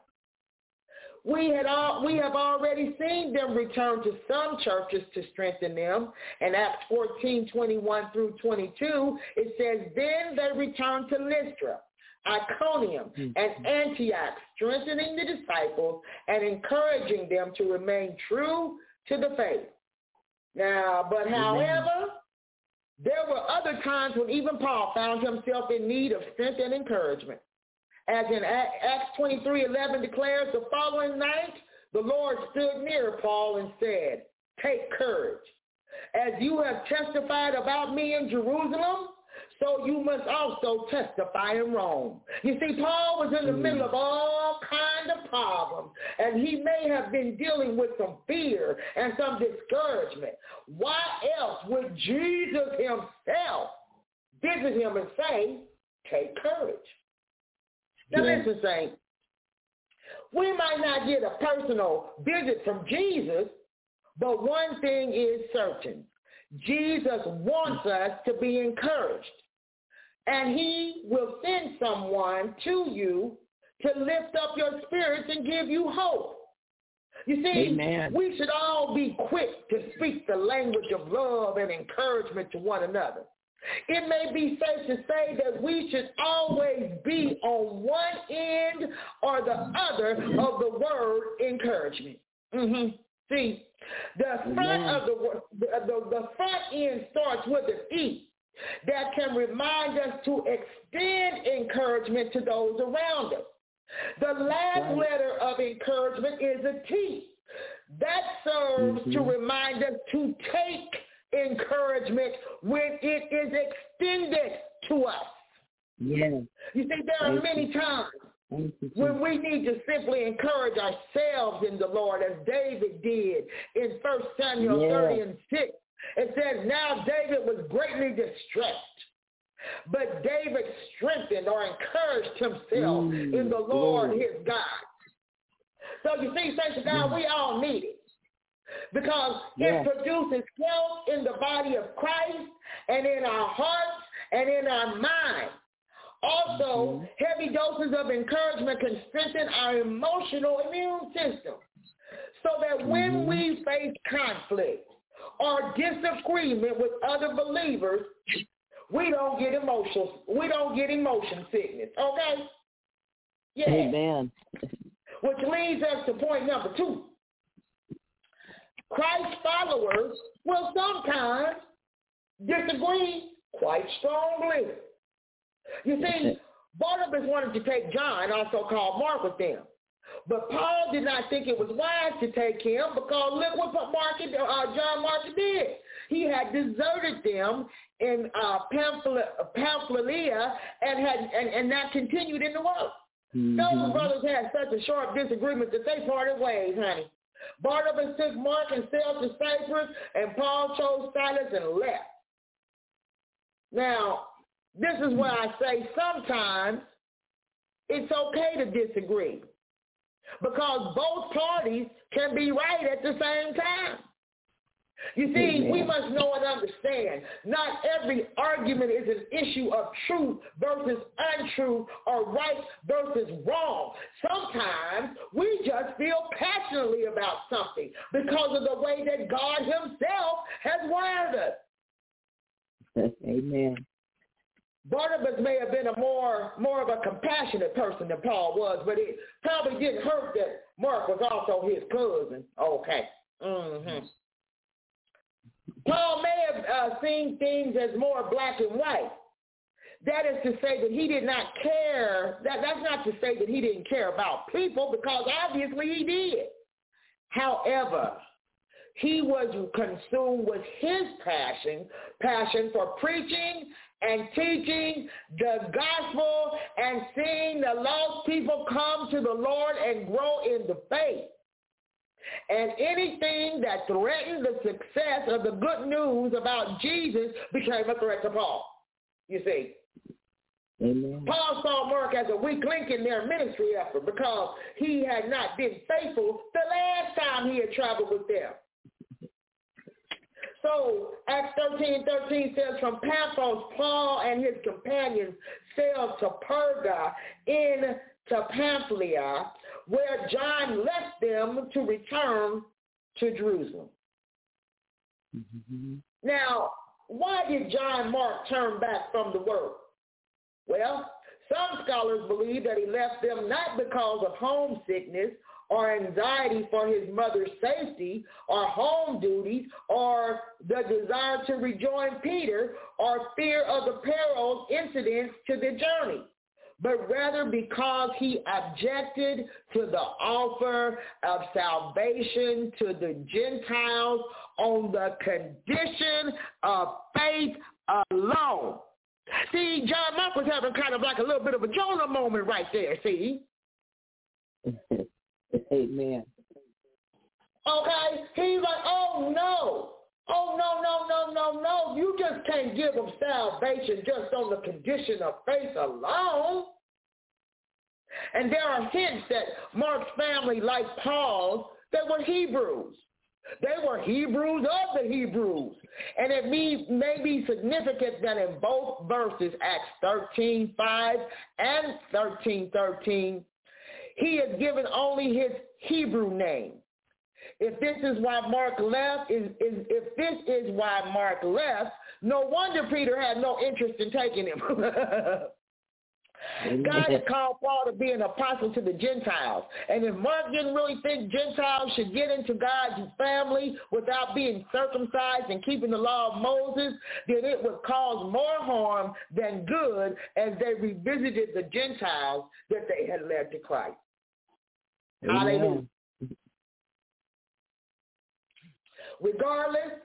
We had all, we have already seen them return to some churches to strengthen them. In Acts fourteen, twenty-one through twenty-two, it says, then they returned to Lystra, Iconium, mm-hmm. and Antioch, strengthening the disciples and encouraging them to remain true to the faith. Now, but mm-hmm. however, there were other times when even Paul found himself in need of strength and encouragement. As in Acts twenty-three eleven declares, the following night, the Lord stood near Paul and said, take courage. As you have testified about me in Jerusalem, so you must also testify in Rome. You see, Paul was in the mm. middle of all kinds of problems, and he may have been dealing with some fear and some discouragement. Why else would Jesus himself visit him and say, take courage? Now yeah. listen, saints, we might not get a personal visit from Jesus, but one thing is certain. Jesus wants us to be encouraged, and he will send someone to you to lift up your spirits and give you hope. You see, Amen. We should all be quick to speak the language of love and encouragement to one another. It may be safe to say that we should always be on one end or the other of the word encouragement. Mm-hmm. See, the front of the, the, the, the front end starts with an E that can remind us to extend encouragement to those around us. The last right. letter of encouragement is a T. That serves mm-hmm. to remind us to take encouragement when it is extended to us. Yeah. You see, there are many times when we need to simply encourage ourselves in the Lord, as David did in First Samuel yeah. thirty and six. It says, now David was greatly distressed, but David strengthened or encouraged himself mm, in the Lord, Lord his God. So you see, saints of God, we all need it. Because yeah. it produces health in the body of Christ and in our hearts and in our mind. Also, mm-hmm. heavy doses of encouragement can strengthen our emotional immune system so that mm-hmm. when we face conflict or disagreement with other believers, we don't get emotional. We don't get emotion sickness. Okay? Yeah. Amen. Which leads us to point number two. Christ followers will sometimes disagree quite strongly. You see, Barnabas wanted to take John, also called Mark, with them. But Paul did not think it was wise to take him because look what Mark, uh, John Mark did. He had deserted them in uh, Pamphylia and had and, and not continued in the work. Mm-hmm. Those brothers had such a sharp disagreement that they parted ways, honey. Barnabas took Mark and sailed to Cyprus, and Paul chose Silas and left. Now, this is where I say sometimes it's okay to disagree because both parties can be right at the same time. You see, Amen. We must know and understand not every argument is an issue of truth versus untrue or right versus wrong. Sometimes we just feel passionately about something because of the way that God himself has wired us. Amen. Barnabas may have been a more more of a compassionate person than Paul was, but it probably didn't hurt that Mark was also his cousin. Okay. Mm-hmm. Paul may have uh, seen things as more black and white. That is to say that he did not care. That, that's not to say that he didn't care about people, because obviously he did. However, he was consumed with his passion, passion for preaching and teaching the gospel and seeing the lost people come to the Lord and grow in the faith. And anything that threatened the success of the good news about Jesus became a threat to Paul, you see. Amen. Paul saw Mark as a weak link in their ministry effort because he had not been faithful the last time he had traveled with them. So Acts thirteen thirteen says, from Paphos, Paul and his companions sailed to Perga in to Pamphylia, where John left them to return to Jerusalem. Mm-hmm. Now, why did John Mark turn back from the work? Well, some scholars believe that he left them not because of homesickness or anxiety for his mother's safety or home duties or the desire to rejoin Peter or fear of the perils incidents to the journey, but rather because he objected to the offer of salvation to the Gentiles on the condition of faith alone. See, John Mark was having kind of like a little bit of a Jonah moment right there, see? Amen. Okay? He's like, oh, no. Oh, no, no, no, no, no. You just can't give them salvation just on the condition of faith alone. And there are hints that Mark's family, like Paul's, they were Hebrews. They were Hebrews of the Hebrews. And it may, may be significant that in both verses, Acts thirteen five and thirteen thirteen, he is given only his Hebrew name. If this is why Mark left, is, is if this is why Mark left, no wonder Peter had no interest in taking him. God had called Paul to be an apostle to the Gentiles. And if Mark didn't really think Gentiles should get into God's family without being circumcised and keeping the law of Moses, then it would cause more harm than good as they revisited the Gentiles that they had led to Christ. Amen. Hallelujah. Regardless,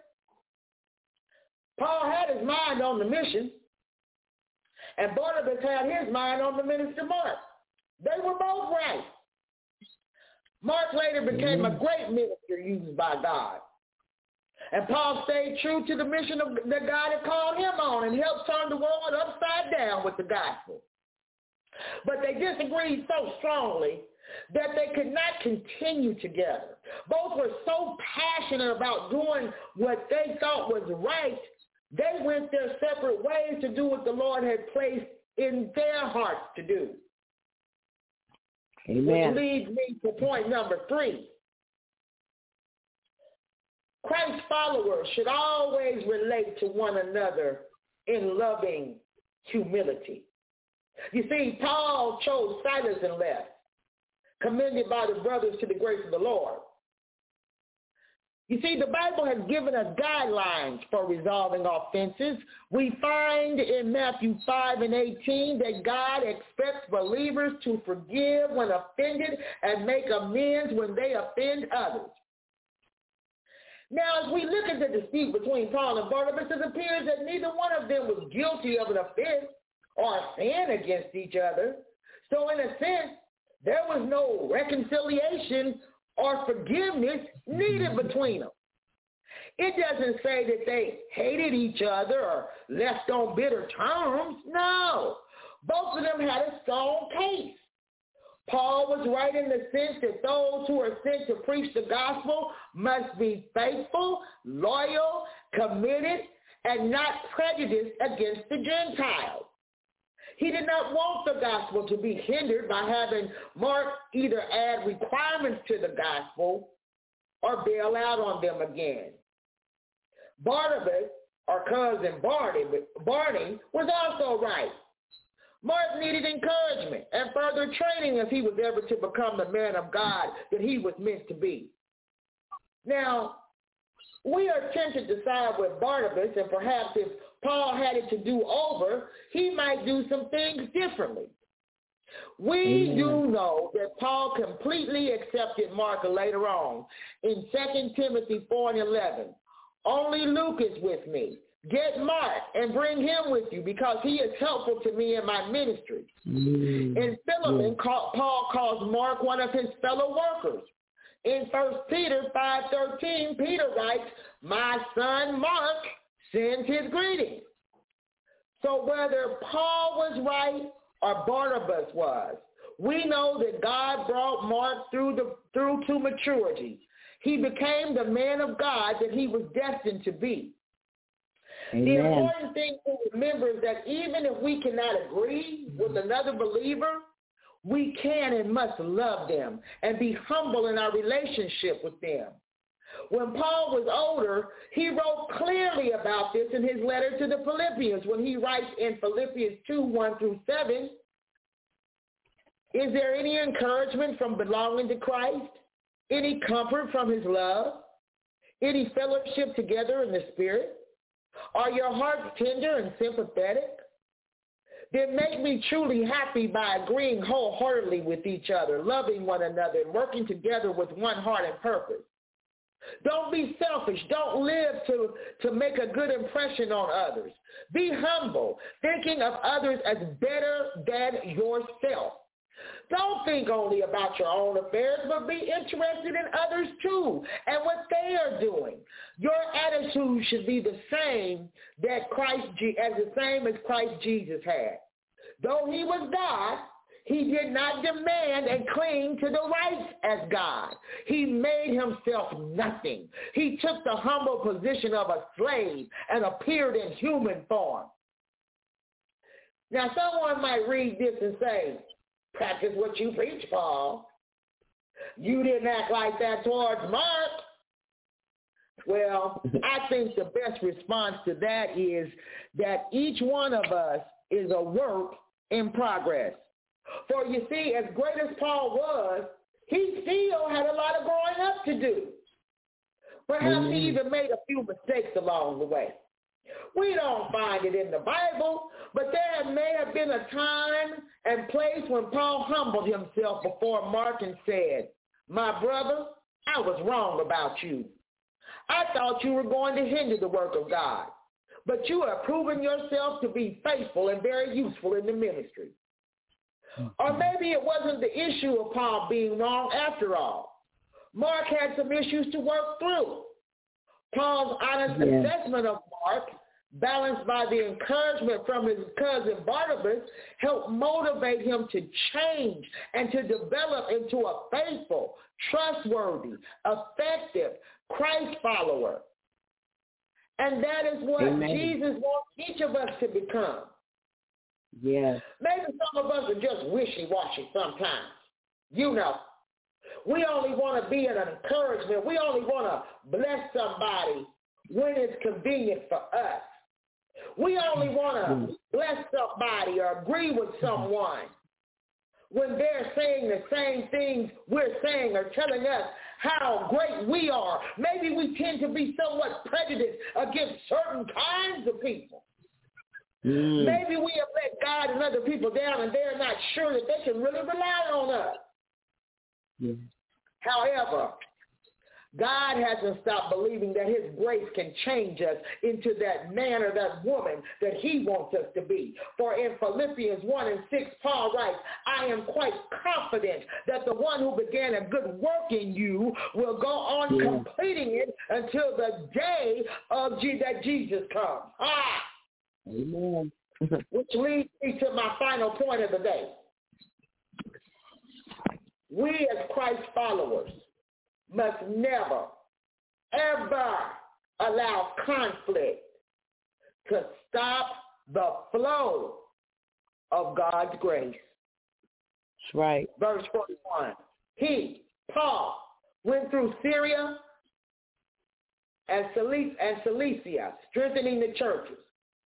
Paul had his mind on the mission, and Barnabas had his mind on the minister Mark. They were both right. Mark later became mm-hmm. a great minister used by God. And Paul stayed true to the mission of, that God had called him on and helped turn the world upside down with the gospel. But they disagreed so strongly that they could not continue together. Both were so passionate about doing what they thought was right, they went their separate ways to do what the Lord had placed in their hearts to do. Amen. Which leads me to point number three. Christ's followers should always relate to one another in loving humility. You see, Paul chose Silas and left, commended by the brothers to the grace of the Lord. You see, the Bible has given us guidelines for resolving offenses. We find in Matthew five and eighteen that God expects believers to forgive when offended and make amends when they offend others. Now, as we look at the dispute between Paul and Barnabas, it appears that neither one of them was guilty of an offense or a sin against each other. So in a sense, there was no reconciliation or forgiveness needed between them. It doesn't say that they hated each other or left on bitter terms. No. Both of them had a strong case. Paul was right in the sense that those who are sent to preach the gospel must be faithful, loyal, committed, and not prejudiced against the Gentiles. He did not want the gospel to be hindered by having Mark either add requirements to the gospel or bail out on them again. Barnabas or cousin Barney, Barney was also right. Mark needed encouragement and further training if he was ever to become the man of God that he was meant to be. Now, we are tempted to side with Barnabas, and perhaps if Paul had it to do over, he might do some things differently. We mm. do know that Paul completely accepted Mark later on in Second Timothy four and eleven. Only Luke is with me. Get Mark and bring him with you because he is helpful to me in my ministry. Mm. In Philemon, mm. Paul calls Mark one of his fellow workers. In First Peter five thirteen, Peter writes, my son Mark sends his greetings. So whether Paul was right or Barnabas was, we know that God brought Mark through the through to maturity. He became the man of God that he was destined to be. Amen. The important thing to remember is that even if we cannot agree with another believer, we can and must love them and be humble in our relationship with them. When Paul was older, he wrote clearly about this in his letter to the Philippians when he writes in Philippians two, one through seven, is there any encouragement from belonging to Christ? Any comfort from his love? Any fellowship together in the Spirit? Are your hearts tender and sympathetic? Then make me truly happy by agreeing wholeheartedly with each other, loving one another, and working together with one heart and purpose. Don't be selfish. Don't live to, to make a good impression on others. Be humble, thinking of others as better than yourself. Don't think only about your own affairs, but be interested in others too and what they are doing. Your attitude should be the same that Christ, as the same as Christ Jesus had. Though he was God, he did not demand and cling to the rights as God. He made himself nothing. He took the humble position of a slave and appeared in human form. Now, someone might read this and say, practice what you preach, Paul. You didn't act like that towards Mark. Well, I think the best response to that is that each one of us is a work in progress. For you see, as great as Paul was, he still had a lot of growing up to do. Perhaps mm-hmm. he even made a few mistakes along the way. We don't find it in the Bible, but there may have been a time and place when Paul humbled himself before Mark and said, my brother, I was wrong about you. I thought you were going to hinder the work of God, but you have proven yourself to be faithful and very useful in the ministry. Or maybe it wasn't the issue of Paul being wrong after all. Mark had some issues to work through. Paul's honest yeah. assessment of Mark, balanced by the encouragement from his cousin Barnabas, helped motivate him to change and to develop into a faithful, trustworthy, effective Christ follower. And that is what Amen. Jesus wants each of us to become. Yes. Maybe some of us are just wishy-washy sometimes. You know, we only want to be an encouragement. We only want to bless somebody when it's convenient for us. We only want to bless somebody or agree with someone when they're saying the same things we're saying or telling us how great we are. Maybe we tend to be somewhat prejudiced against certain kinds of people. Mm. Maybe we have let God and other people down and they're not sure that they can really rely on us. Mm. However, God hasn't stopped believing that his grace can change us into that man or that woman that he wants us to be. For in Philippians one and six, Paul writes, I am quite confident that the one who began a good work in you will go on yeah. completing it until the day of G- that Jesus comes. Ah! Amen. Which leads me to my final point of the day. We as Christ followers must never, ever allow conflict to stop the flow of God's grace. That's right. Verse forty-one. He, Paul, went through Syria and Cilicia, strengthening the churches.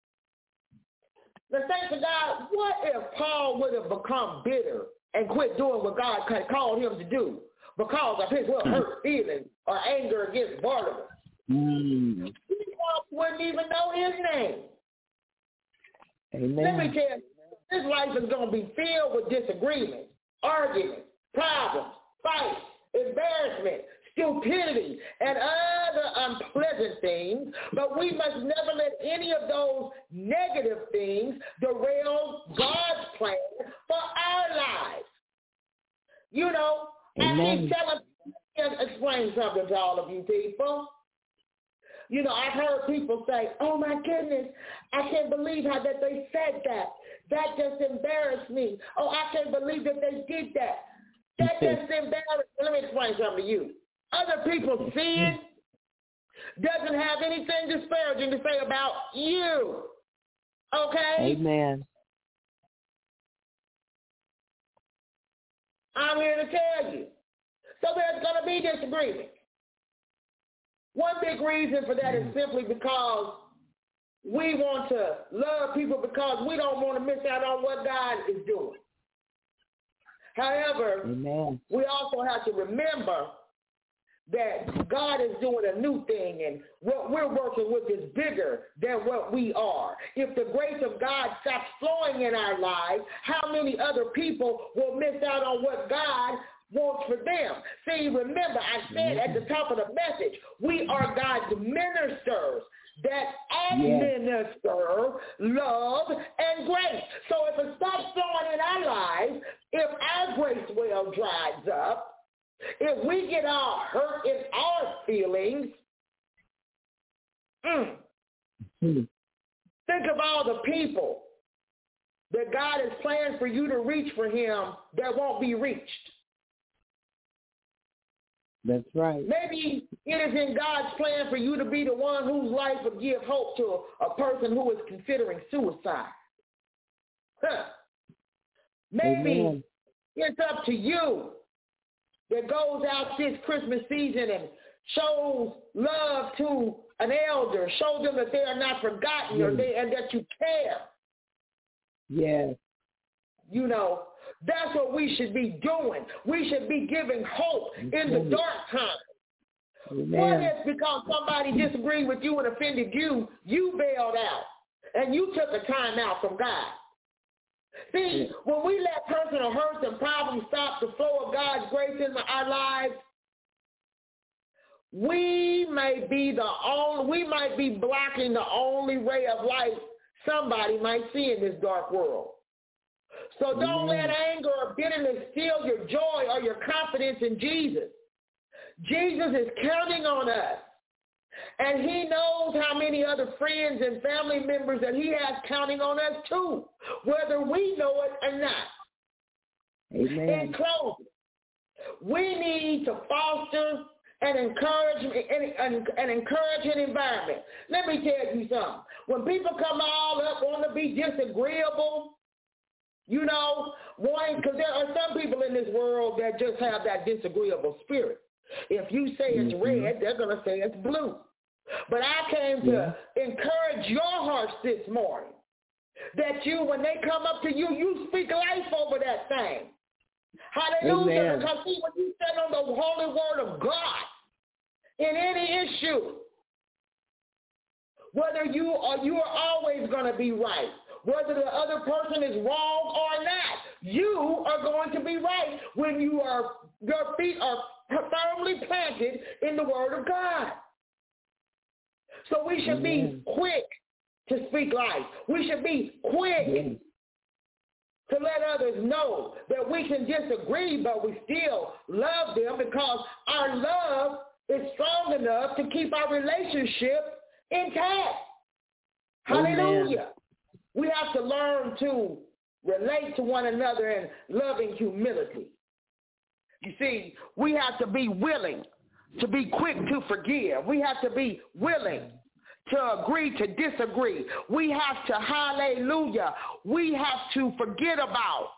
The saints of God, what if Paul would have become bitter and quit doing what God called him to do because of his little hurt feelings or anger against Barnabas? Mm. He wouldn't even know his name. Amen. Let me tell you, this life is going to be filled with disagreements, arguments, problems, fights, embarrassment, stupidity, and other unpleasant things, but we must never let any of those negative things derail God's plan for our lives. You know, Amen. I keep telling, explain something to all of you people. You know, I've heard people say, oh my goodness, I can't believe how that they said that. That just embarrassed me. Oh, I can't believe that they did that. That just embarrassed me. Let me explain something to you. Other people's sin doesn't have anything disparaging to say about you. Okay? Amen. I'm here to tell you. So there's going to be disagreement. One big reason for that is simply because we want to love people because we don't want to miss out on what God is doing. However, Amen. We also have to remember that God is doing a new thing, and what we're working with is bigger than what we are. If the grace of God stops flowing in our lives, how many other people will miss out on what God wants for them? See, remember, I said at the top of the message, we are God's ministers that administer love and grace. So if it stops flowing in our lives, if our grace well dries up, if we get all hurt in our feelings, mm, mm. think of all the people that God has planned for you to reach for him that won't be reached. That's right. Maybe it is in God's plan for you to be the one whose life would give hope to a person who is considering suicide. Huh. Maybe Amen. It's up to you that goes out this Christmas season and shows love to an elder, show them that they are not forgotten, yes. or they, and that you care. Yes. You know, that's what we should be doing. We should be giving hope in the dark times. Amen. What if because somebody disagreed with you and offended you, you bailed out and you took a time out from God? See, when we let personal hurts and problems stop the flow of God's grace in our lives, we may be the only, we might be blocking the only ray of light somebody might see in this dark world. So don't Amen. Let anger or bitterness steal your joy or your confidence in Jesus. Jesus is counting on us. And he knows how many other friends and family members that he has counting on us too, whether we know it or not. Amen. In closing, we need to foster and encourage an, an encouraging environment. Let me tell you something. When people come all up, want to be disagreeable, you know, because there are some people in this world that just have that disagreeable spirit. If you say it's mm-hmm. red, they're going to say it's blue. But I came to yeah. encourage your hearts this morning that you, when they come up to you, you speak life over that thing. Hallelujah. Amen. Because see, when you stand on the holy word of God in any issue, whether you are, you are always going to be right. Whether the other person is wrong or not, you are going to be right when you are, your feet are firmly planted in the word of God. So we should Amen. Be quick to speak life. We should be quick Amen. To let others know that we can disagree, but we still love them because our love is strong enough to keep our relationship intact. Amen. Hallelujah. We have to learn to relate to one another in loving humility. You see, we have to be willing to be quick to forgive. We have to be willing to agree to disagree. We have to, hallelujah, we have to forget about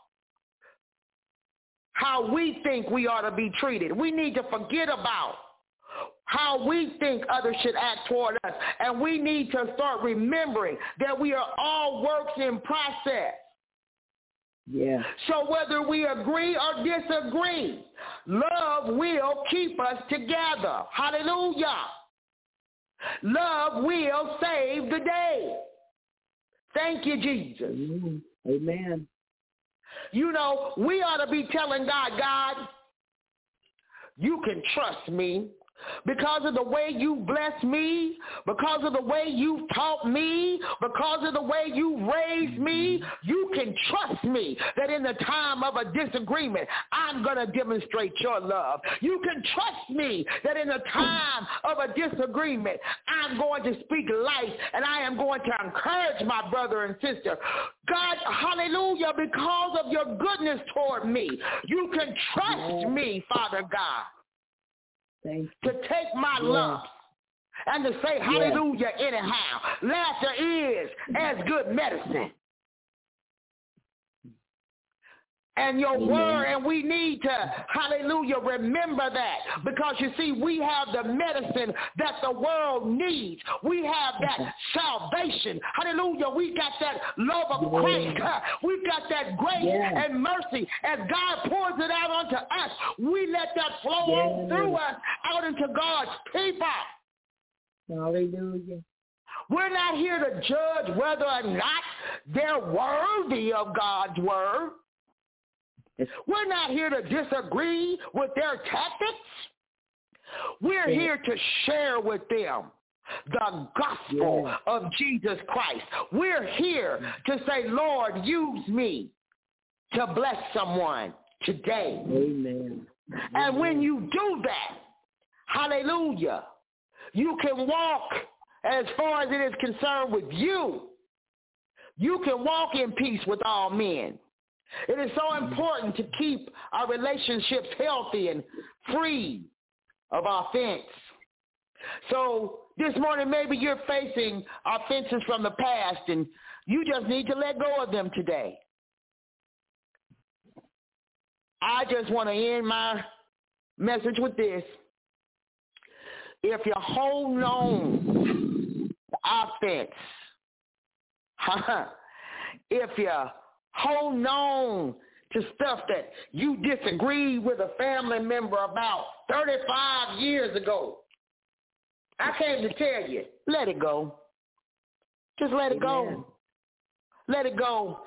how we think we ought to be treated. We need to forget about how we think others should act toward us. And we need to start remembering that we are all works in process. Yeah. So whether we agree or disagree, love will keep us together. Hallelujah. Love will save the day. Thank you, Jesus. Amen. You know, we ought to be telling God, God, you can trust me. Because of the way you blessed me, because of the way you taught me, because of the way you raised me, you can trust me that in the time of a disagreement, I'm going to demonstrate your love. You can trust me that in the time of a disagreement, I'm going to speak life and I am going to encourage my brother and sister. God, hallelujah, because of your goodness toward me, you can trust me, Father God. Thank to take my yeah. lumps and to say hallelujah yeah. anyhow. Laughter is as good medicine. And your Amen. word, and we need to, hallelujah, remember that. Because you see, we have the medicine that the world needs. We have that salvation. Hallelujah. We got that love of Christ. We've got that grace yeah. and mercy. As God pours it out onto us, we let that flow yeah. on through us out into God's people. Hallelujah. We're not here to judge whether or not they're worthy of God's word. We're not here to disagree with their tactics. We're yeah. here to share with them the gospel yeah. of Jesus Christ. We're here to say, Lord, use me to bless someone today. Amen. And when you do that, hallelujah, you can walk, as far as it is concerned with you, you can walk in peace with all men. It is so important to keep our relationships healthy and free of offense. So this morning, maybe you're facing offenses from the past and you just need to let go of them today. I just want to end my message with this. If you're holding on to offense, if you're holding on to stuff that you disagreed with a family member about thirty-five years ago, I came to tell you, let it go. Just let it Amen. go. Let it go.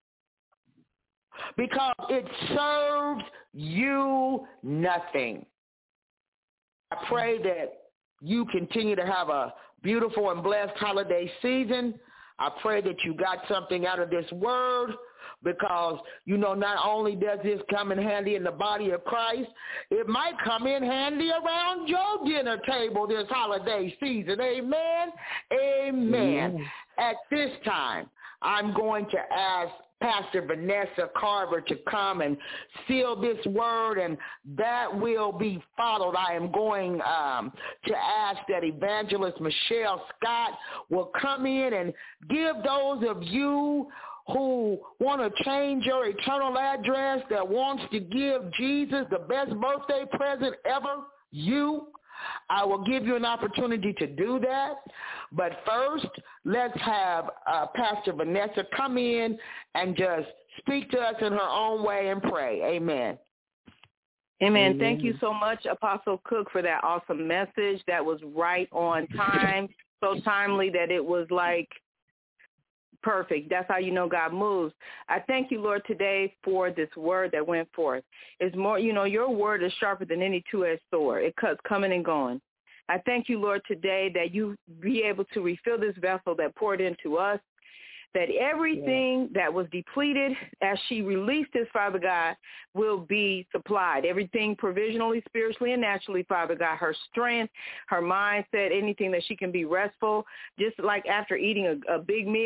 Because it serves you nothing. I pray that you continue to have a beautiful and blessed holiday season. I pray that you got something out of this word, because, you know, not only does this come in handy in the body of Christ, it might come in handy around your dinner table this holiday season. Amen? Amen. Amen. At this time, I'm going to ask Pastor Vanessa Carver to come and seal this word, and that will be followed. I am going um, to ask that Evangelist Michelle Scott will come in and give those of you who want to change your eternal address, that wants to give Jesus the best birthday present ever, you, I will give you an opportunity to do that. But first, let's have uh, Pastor Vanessa come in and just speak to us in her own way and pray. Amen. Amen. Amen. Thank you so much, Apostle Cook, for that awesome message. That was right on time, so timely that it was like perfect. That's how you know God moves. I thank you, Lord, today for this word that went forth. It's more, you know, your word is sharper than any two-edged sword. It cuts coming and going. I thank you, Lord, today that you be able to refill this vessel that poured into us, that everything yeah. that was depleted as she released this, Father God, will be supplied. Everything provisionally, spiritually, and naturally, Father God, her strength, her mindset, anything that she can be restful, just like after eating a, a big meal,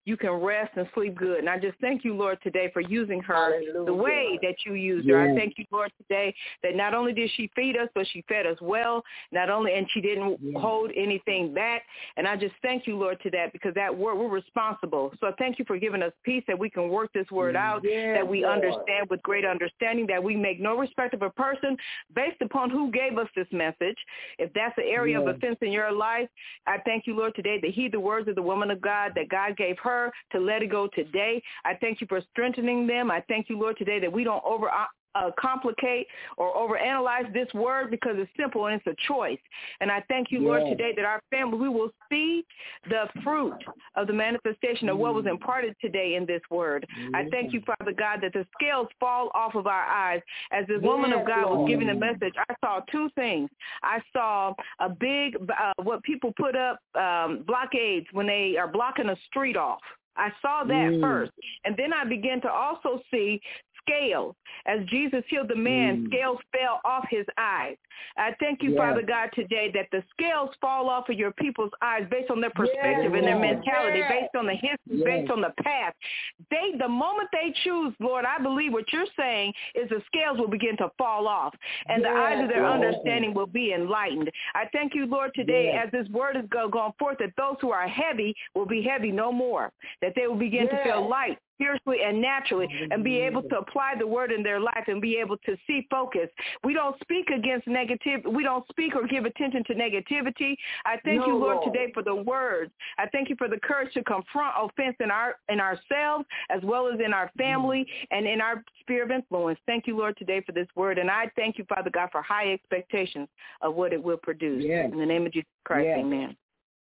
you can rest and sleep good. And I just thank you, Lord, today for using her Hallelujah. the way that you used Yes. her. I thank you, Lord, today that not only did she feed us, but she fed us well, not only, and she didn't Yes. hold anything back. And I just thank you, Lord, to that, because that word, we're responsible. So I thank you for giving us peace that we can work this word out, Yes, that we Lord. understand with great understanding, that we make no respect of a person based upon who gave us this message. If that's an area Yes. of offense in your life, I thank you, Lord, today to heed the words of the woman of God that God gave her to let it go today. I thank you for strengthening them. I thank you, Lord, today that we don't over uh, complicate or overanalyze this word, because it's simple and it's a choice. And I thank you, Lord, Yes. today that our family, we will see the fruit of the manifestation of what was imparted today in this word. I thank you, Father God, that the scales fall off of our eyes. As this woman of Yes, God was Lord. giving the message, I saw two things. I saw a big, uh, what people put up, um, blockades when they are blocking a street off. I saw that Mm. first. And then I began to also see scales. As Jesus healed the man, Mm. scales fell off his eyes. I thank you, Yes. Father God, today that the scales fall off of your people's eyes based on their perspective Yes, and their Lord. mentality, Yes. based on the history, Yes. based on the past. They, the moment they choose, Lord, I believe what you're saying is the scales will begin to fall off, and the eyes of Yes, their Lord. understanding will be enlightened. I thank you, Lord, today Yes. as this word is go, going forth, that those who are heavy will be heavy no more, that they will begin to feel Yes. light spiritually and naturally, and be able to apply the word in their life and be able to see focus. We don't speak against negative. We don't speak or give attention to negativity. I thank No, you, Lord, Lord. today for the words. I thank you for the courage to confront offense in our in ourselves as well as in our family and in our sphere of influence. Thank you, Lord, today for this word. And I thank you, Father God, for high expectations of what it will produce. Yes. In the name of Jesus Christ, Yes. amen.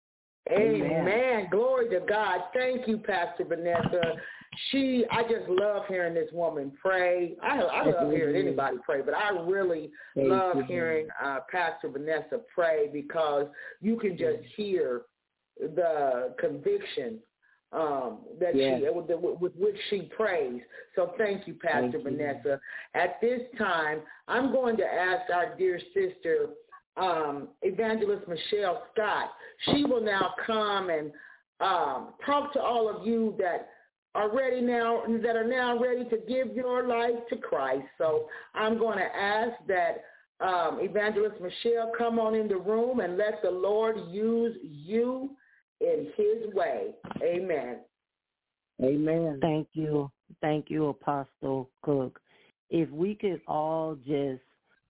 Amen. Amen. Glory to God. Thank you, Pastor Vanessa. She, I just love hearing this woman pray. I, I love hearing anybody pray, but I really Thank love you. hearing uh, Pastor Vanessa pray, because you can just hear the conviction um, that Yes. she with, with which she prays. So thank you, Pastor Thank you. Vanessa. At this time, I'm going to ask our dear sister, um, Evangelist Michelle Scott. She will now come and um, talk to all of you that are ready now, that are now ready to give your life to Christ. So I'm going to ask that um, Evangelist Michelle come on in the room and let the Lord use you in his way. Amen. Amen. Thank you. Thank you, Apostle Cook. If we could all just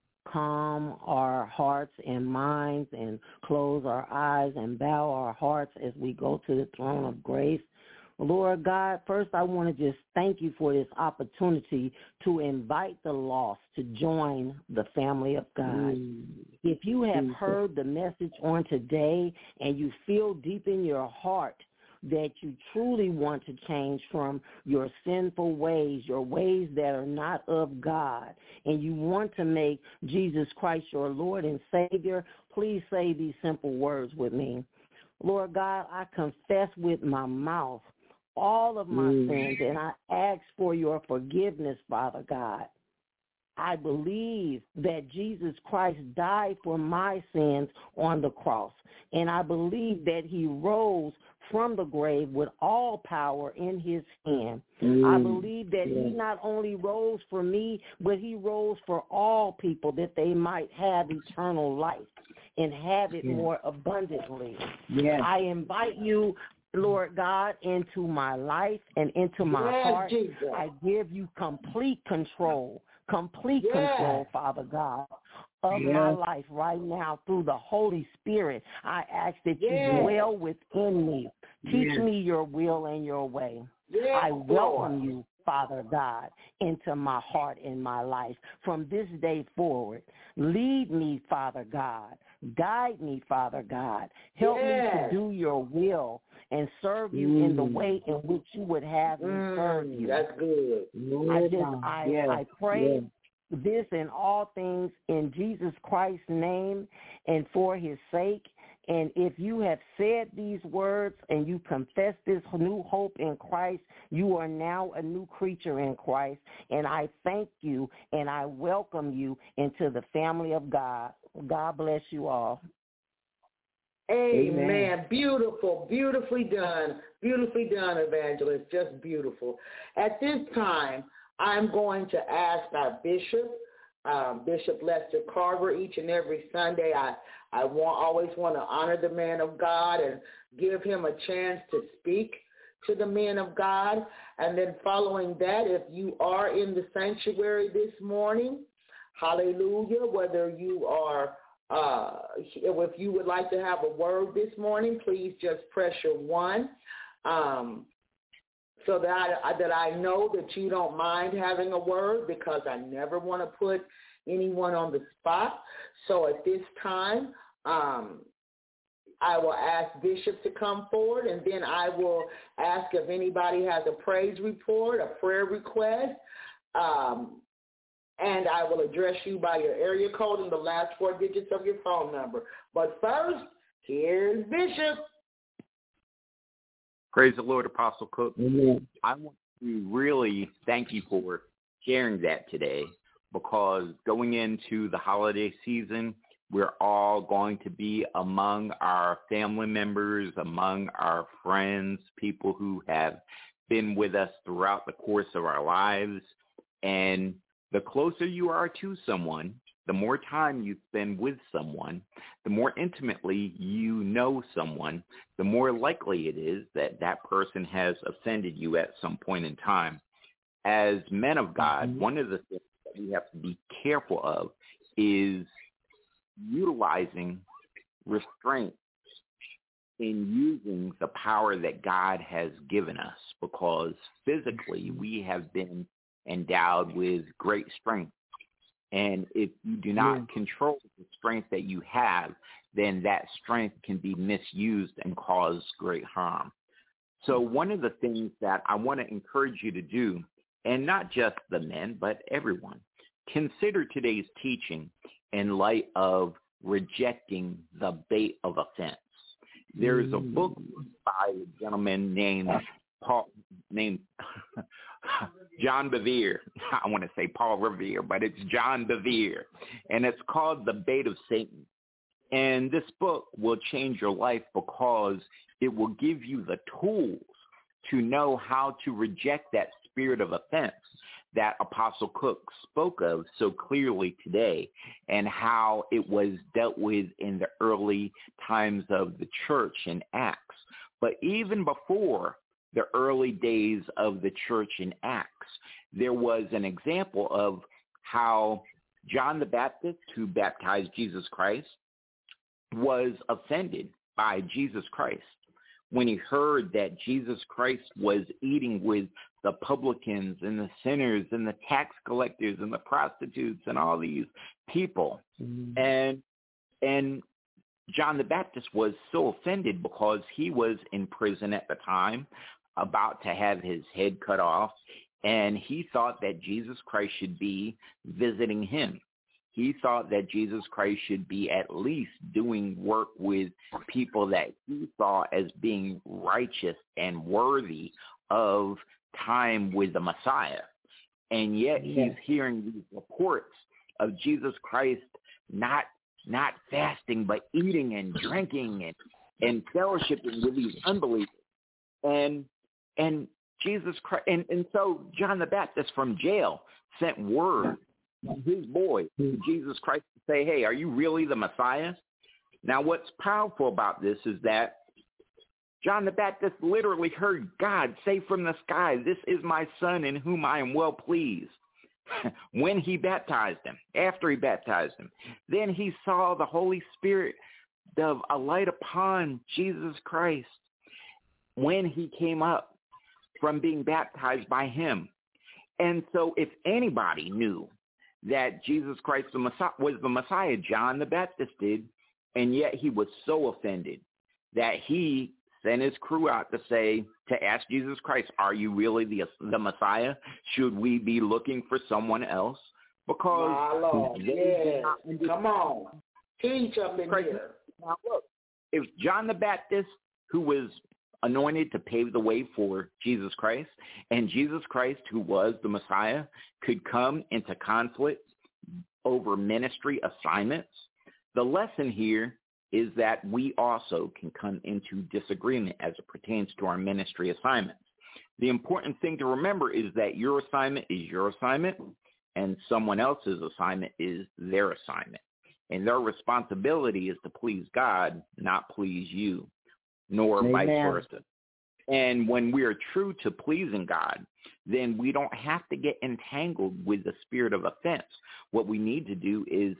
calm our hearts and minds and close our eyes and bow our hearts as we go to the throne of grace. Lord God, first I want to just thank you for this opportunity to invite the lost to join the family of God. Mm. If you have mm-hmm. heard the message on today and you feel deep in your heart that you truly want to change from your sinful ways, your ways that are not of God, and you want to make Jesus Christ your Lord and Savior, please say these simple words with me. Lord God, I confess with my mouth all of my mm. sins, and I ask for your forgiveness, Father God. I believe that Jesus Christ died for my sins on the cross, and I believe that he rose from the grave with all power in his hand. Mm. I believe that yeah. he not only rose for me, but he rose for all people that they might have eternal life and have it yeah. more abundantly. Yeah. I invite you, Lord God, into my life and into my yes, heart. Jesus. I give you complete control, complete yes. control, Father God, of yes. my life right now through the Holy Spirit. I ask that yes. you dwell within me. Teach yes. me your will and your way. Yes, I welcome Lord. you, Father God, into my heart and my life from this day forward. Lead me, Father God. Guide me, Father God. Help yes. me to do your will and serve you mm. in the way in which you would have me mm. serve you. That's good. I just, I, yes. I pray yes. this and all things in Jesus Christ's name and for his sake. And if you have said these words and you confess this new hope in Christ, you are now a new creature in Christ. And I thank you and I welcome you into the family of God. God bless you all. Amen. Amen. Beautiful, beautifully done. Beautifully done, Evangelist. Just beautiful. At this time, I'm going to ask our bishop, um, Bishop Lester Carver, each and every Sunday. I, I want, always want to honor the man of God and give him a chance to speak to the men of God. And then following that, if you are in the sanctuary this morning, hallelujah, whether you are, uh, if you would like to have a word this morning, please just press your one um, so that I, that I know that you don't mind having a word, because I never want to put anyone on the spot. So at this time, um, I will ask Bishop to come forward, and then I will ask if anybody has a praise report, a prayer request, um, and I will address you by your area code and the last four digits of your phone number. But first, here's Bishop. Praise the Lord, Apostle Cook. Amen. I want to really thank you for sharing that today, because going into the holiday season, we're all going to be among our family members, among our friends, people who have been with us throughout the course of our lives. And the closer you are to someone, the more time you spend with someone, the more intimately you know someone, the more likely it is that that person has offended you at some point in time. As men of God, mm-hmm. one of the things that we have to be careful of is utilizing restraint in using the power that God has given us, because physically we have been endowed with great strength. And if you do not yeah. control the strength that you have, then that strength can be misused and cause great harm. So one of the things that I want to encourage you to do, and not just the men, but everyone, consider today's teaching in light of rejecting the bait of offense. There is a book by a gentleman named Paul, named John Bevere. I want to say Paul Revere, but it's John Bevere, and it's called The Bait of Satan. And this book will change your life, because it will give you the tools to know how to reject that spirit of offense that Apostle Cook spoke of so clearly today, and how it was dealt with in the early times of the church in Acts. But even before the early days of the church in Acts, there was an example of how John the Baptist, who baptized Jesus Christ, was offended by Jesus Christ when he heard that Jesus Christ was eating with the publicans and the sinners and the tax collectors and the prostitutes and all these people. Mm-hmm. And and John the Baptist was so offended because he was in prison at the time, about to have his head cut off, and he thought that Jesus Christ should be visiting him. He thought that Jesus Christ should be at least doing work with people that he saw as being righteous and worthy of time with the Messiah. And yet he's hearing these reports of Jesus Christ not not fasting, but eating and drinking and, and fellowshipping with these unbelievers. And and Jesus Christ, and, and so John the Baptist from jail sent word to his boy, Jesus Christ, to say, hey, are you really the Messiah? Now, what's powerful about this is that John the Baptist literally heard God say from the sky, this is my son in whom I am well pleased. When he baptized him, after he baptized him, then he saw the Holy Spirit of a light upon Jesus Christ when he came up from being baptized by him. And so if anybody knew that Jesus Christ the Messiah, was the Messiah, John the Baptist did, and yet he was so offended that he sent his crew out to say, to ask Jesus Christ, are you really the, the Messiah? Should we be looking for someone else? Because my Lord, yes. Come on, teach up in Christ. Here. Now look, if John the Baptist, who was anointed to pave the way for Jesus Christ, and Jesus Christ, who was the Messiah, could come into conflict over ministry assignments, the lesson here is that we also can come into disagreement as it pertains to our ministry assignments. The important thing to remember is that your assignment is your assignment and someone else's assignment is their assignment. And their responsibility is to please God, not please you, nor Amen. vice versa. And when we are true to pleasing God, then we don't have to get entangled with the spirit of offense. What we need to do is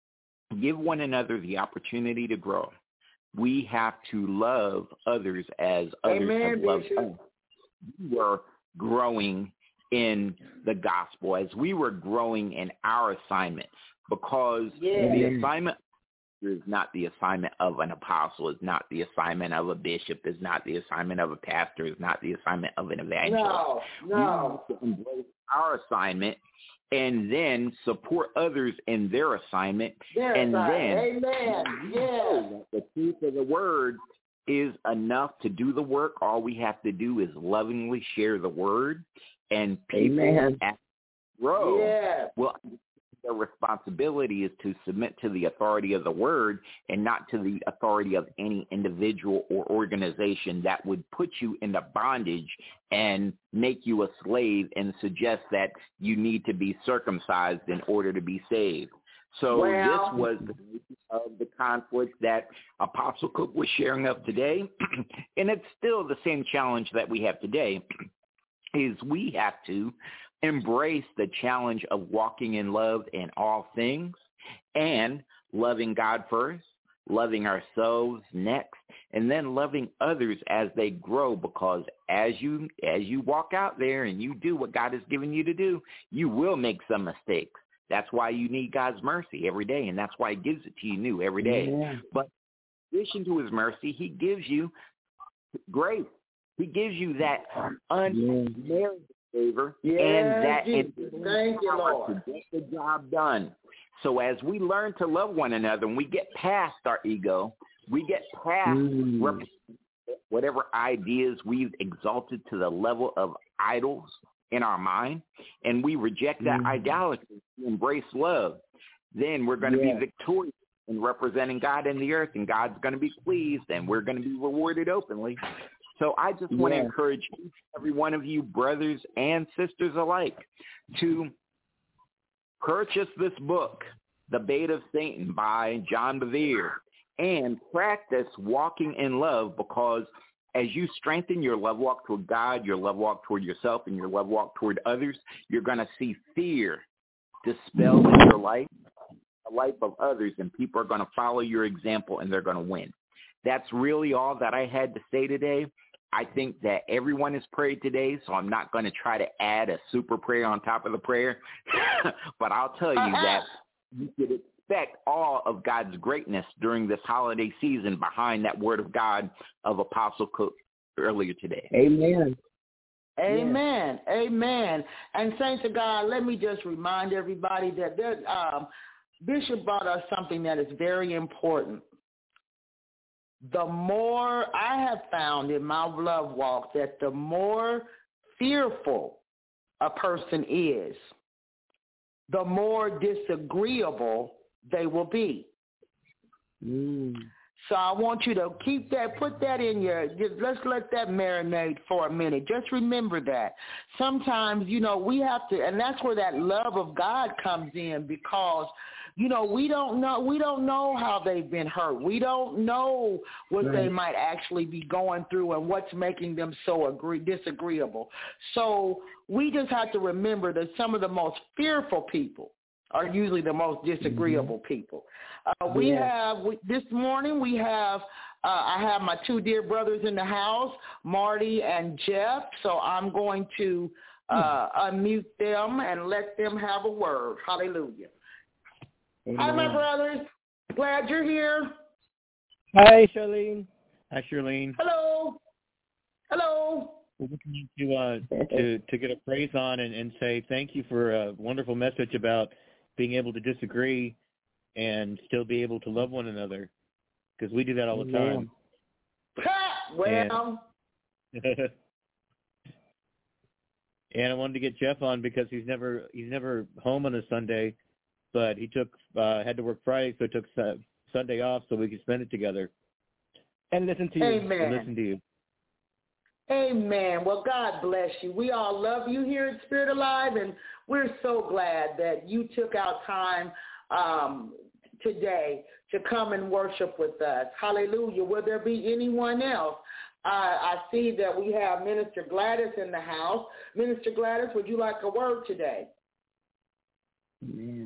give one another the opportunity to grow. We have to love others as others Amen, have loved Bishop. us. We were growing in the gospel as we were growing in our assignment, because Yeah. the assignment is not the assignment of an apostle, is not the assignment of a bishop, is not the assignment of a pastor, is not the assignment of an evangelist. No, no. We have to embrace our assignment and then support others in their assignment. Their and assignment. then Amen. Yeah. the truth of the word is enough to do the work. All we have to do is lovingly share the word, and people Amen. at grow Yeah. will their responsibility is to submit to the authority of the word and not to the authority of any individual or organization that would put you into bondage and make you a slave and suggest that you need to be circumcised in order to be saved. So Well, this was the basis of the conflict that Apostle Cook was sharing of today, and it's still the same challenge that we have today, is we have to embrace the challenge of walking in love in all things and loving God first, loving ourselves next, and then loving others as they grow, because as you as you walk out there and you do what God has given you to do, you will make some mistakes. That's why you need God's mercy every day, and that's why he gives it to you new every day. Yeah. But in addition to his mercy, he gives you grace. He gives you that unmerited favor Yeah, and that Jesus. enabling Thank you, power Lord. to get the job done. So as we learn to love one another and we get past our ego, we get past Mm. rep- whatever ideas we've exalted to the level of idols in our mind, and we reject that Mm. idolatry, we embrace love, then we're going to Yeah. be victorious in representing God in the earth, and God's going to be pleased, and we're going to be rewarded openly. So I just want to Yeah. encourage each and every one of you, brothers and sisters alike, to purchase this book, The Bait of Satan by John Bevere, and practice walking in love, because as you strengthen your love walk toward God, your love walk toward yourself, and your love walk toward others, you're going to see fear dispelled in your life, the life of others, and people are going to follow your example, and they're going to win. That's really all that I had to say today. I think that everyone has prayed today, so I'm not going to try to add a super prayer on top of the prayer. But I'll tell you that you should expect all of God's greatness during this holiday season behind that word of God of Apostle Cook earlier today. Amen. Amen. Yeah. Amen. And saints of God, let me just remind everybody that there, um, Bishop brought us something that is very important. The more I have found in my love walk that the more fearful a person is, the more disagreeable they will be. Mm. So I want you to keep that, put that in your, just let's let that marinate for a minute. Just remember that. Sometimes, you know, we have to, and that's where that love of God comes in, because you know, we don't know we don't know how they've been hurt. We don't know what right. they might actually be going through and what's making them so agree, disagreeable. So we just have to remember that some of the most fearful people are usually the most disagreeable mm-hmm. people. Uh, we yeah. have we, this morning we have uh, I have my two dear brothers in the house, Marty and Jeff. So I'm going to uh, unmute them and let them have a word. Hallelujah. Amen. Hi, my brothers. Glad you're here. Hi, Charlene. Hi, Charlene. Hello. Hello. We're looking to uh, to to get a praise on and, and say thank you for a wonderful message about being able to disagree and still be able to love one another, because we do that all the time. Well. And, and I wanted to get Jeff on because he's never he's never home on a Sunday. But he took uh, had to work Friday, so took uh, Sunday off so we can spend it together. And listen to you. Amen. And listen to you. Amen. Well, God bless you. We all love you here at Spirit Alive, and we're so glad that you took out time um, today to come and worship with us. Hallelujah. Will there be anyone else? Uh, I see that we have Minister Gladys in the house. Minister Gladys, would you like a word today? Amen.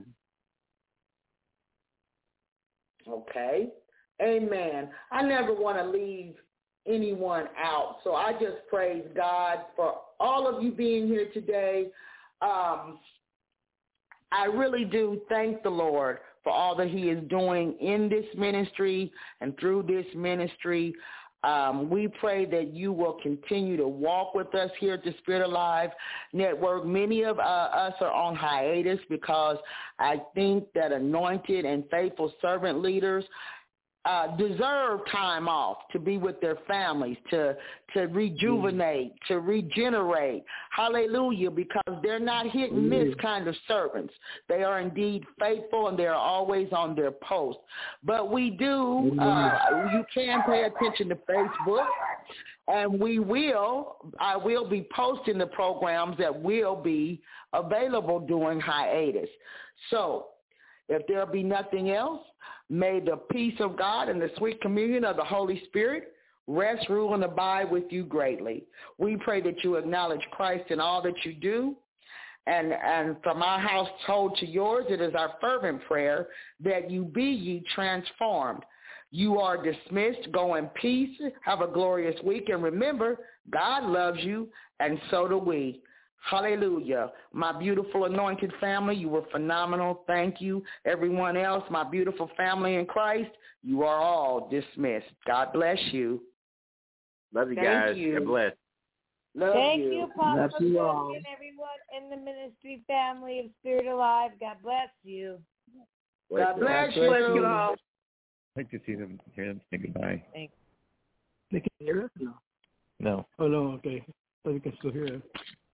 Okay. Amen. I never want to leave anyone out. So I just praise God for all of you being here today. Um, I really do thank the Lord for all that he is doing in this ministry and through this ministry. Um, we pray that you will continue to walk with us here at the Spirit Alive Network. Many of uh, us are on hiatus because I think that anointed and faithful servant leaders Uh, deserve time off to be with their families, to to rejuvenate, mm. to regenerate. Hallelujah, because they're not hit and miss mm. kind of servants. They are indeed faithful, and they are always on their post. But we do, mm. uh, you can pay attention to Facebook, and we will, I will be posting the programs that will be available during hiatus. So if there be nothing else, may the peace of God and the sweet communion of the Holy Spirit rest, rule, and abide with you greatly. We pray that you acknowledge Christ in all that you do. And, and from our household to yours, it is our fervent prayer that you be ye transformed. You are dismissed. Go in peace. Have a glorious week. And remember, God loves you, and so do we. Hallelujah. My beautiful anointed family, you were phenomenal. Thank you. Everyone else, my beautiful family in Christ, you are all dismissed. God bless you. Love you Thank guys. you. God bless. Love Thank you. you, Apostle Love you Cook all. and everyone in the ministry family of Spirit Alive. God bless you. God bless God you. bless you all. I'd like to see them, hear them say goodbye. Thanks. They can hear us? No. No. Oh, no, okay. So we can still hear us.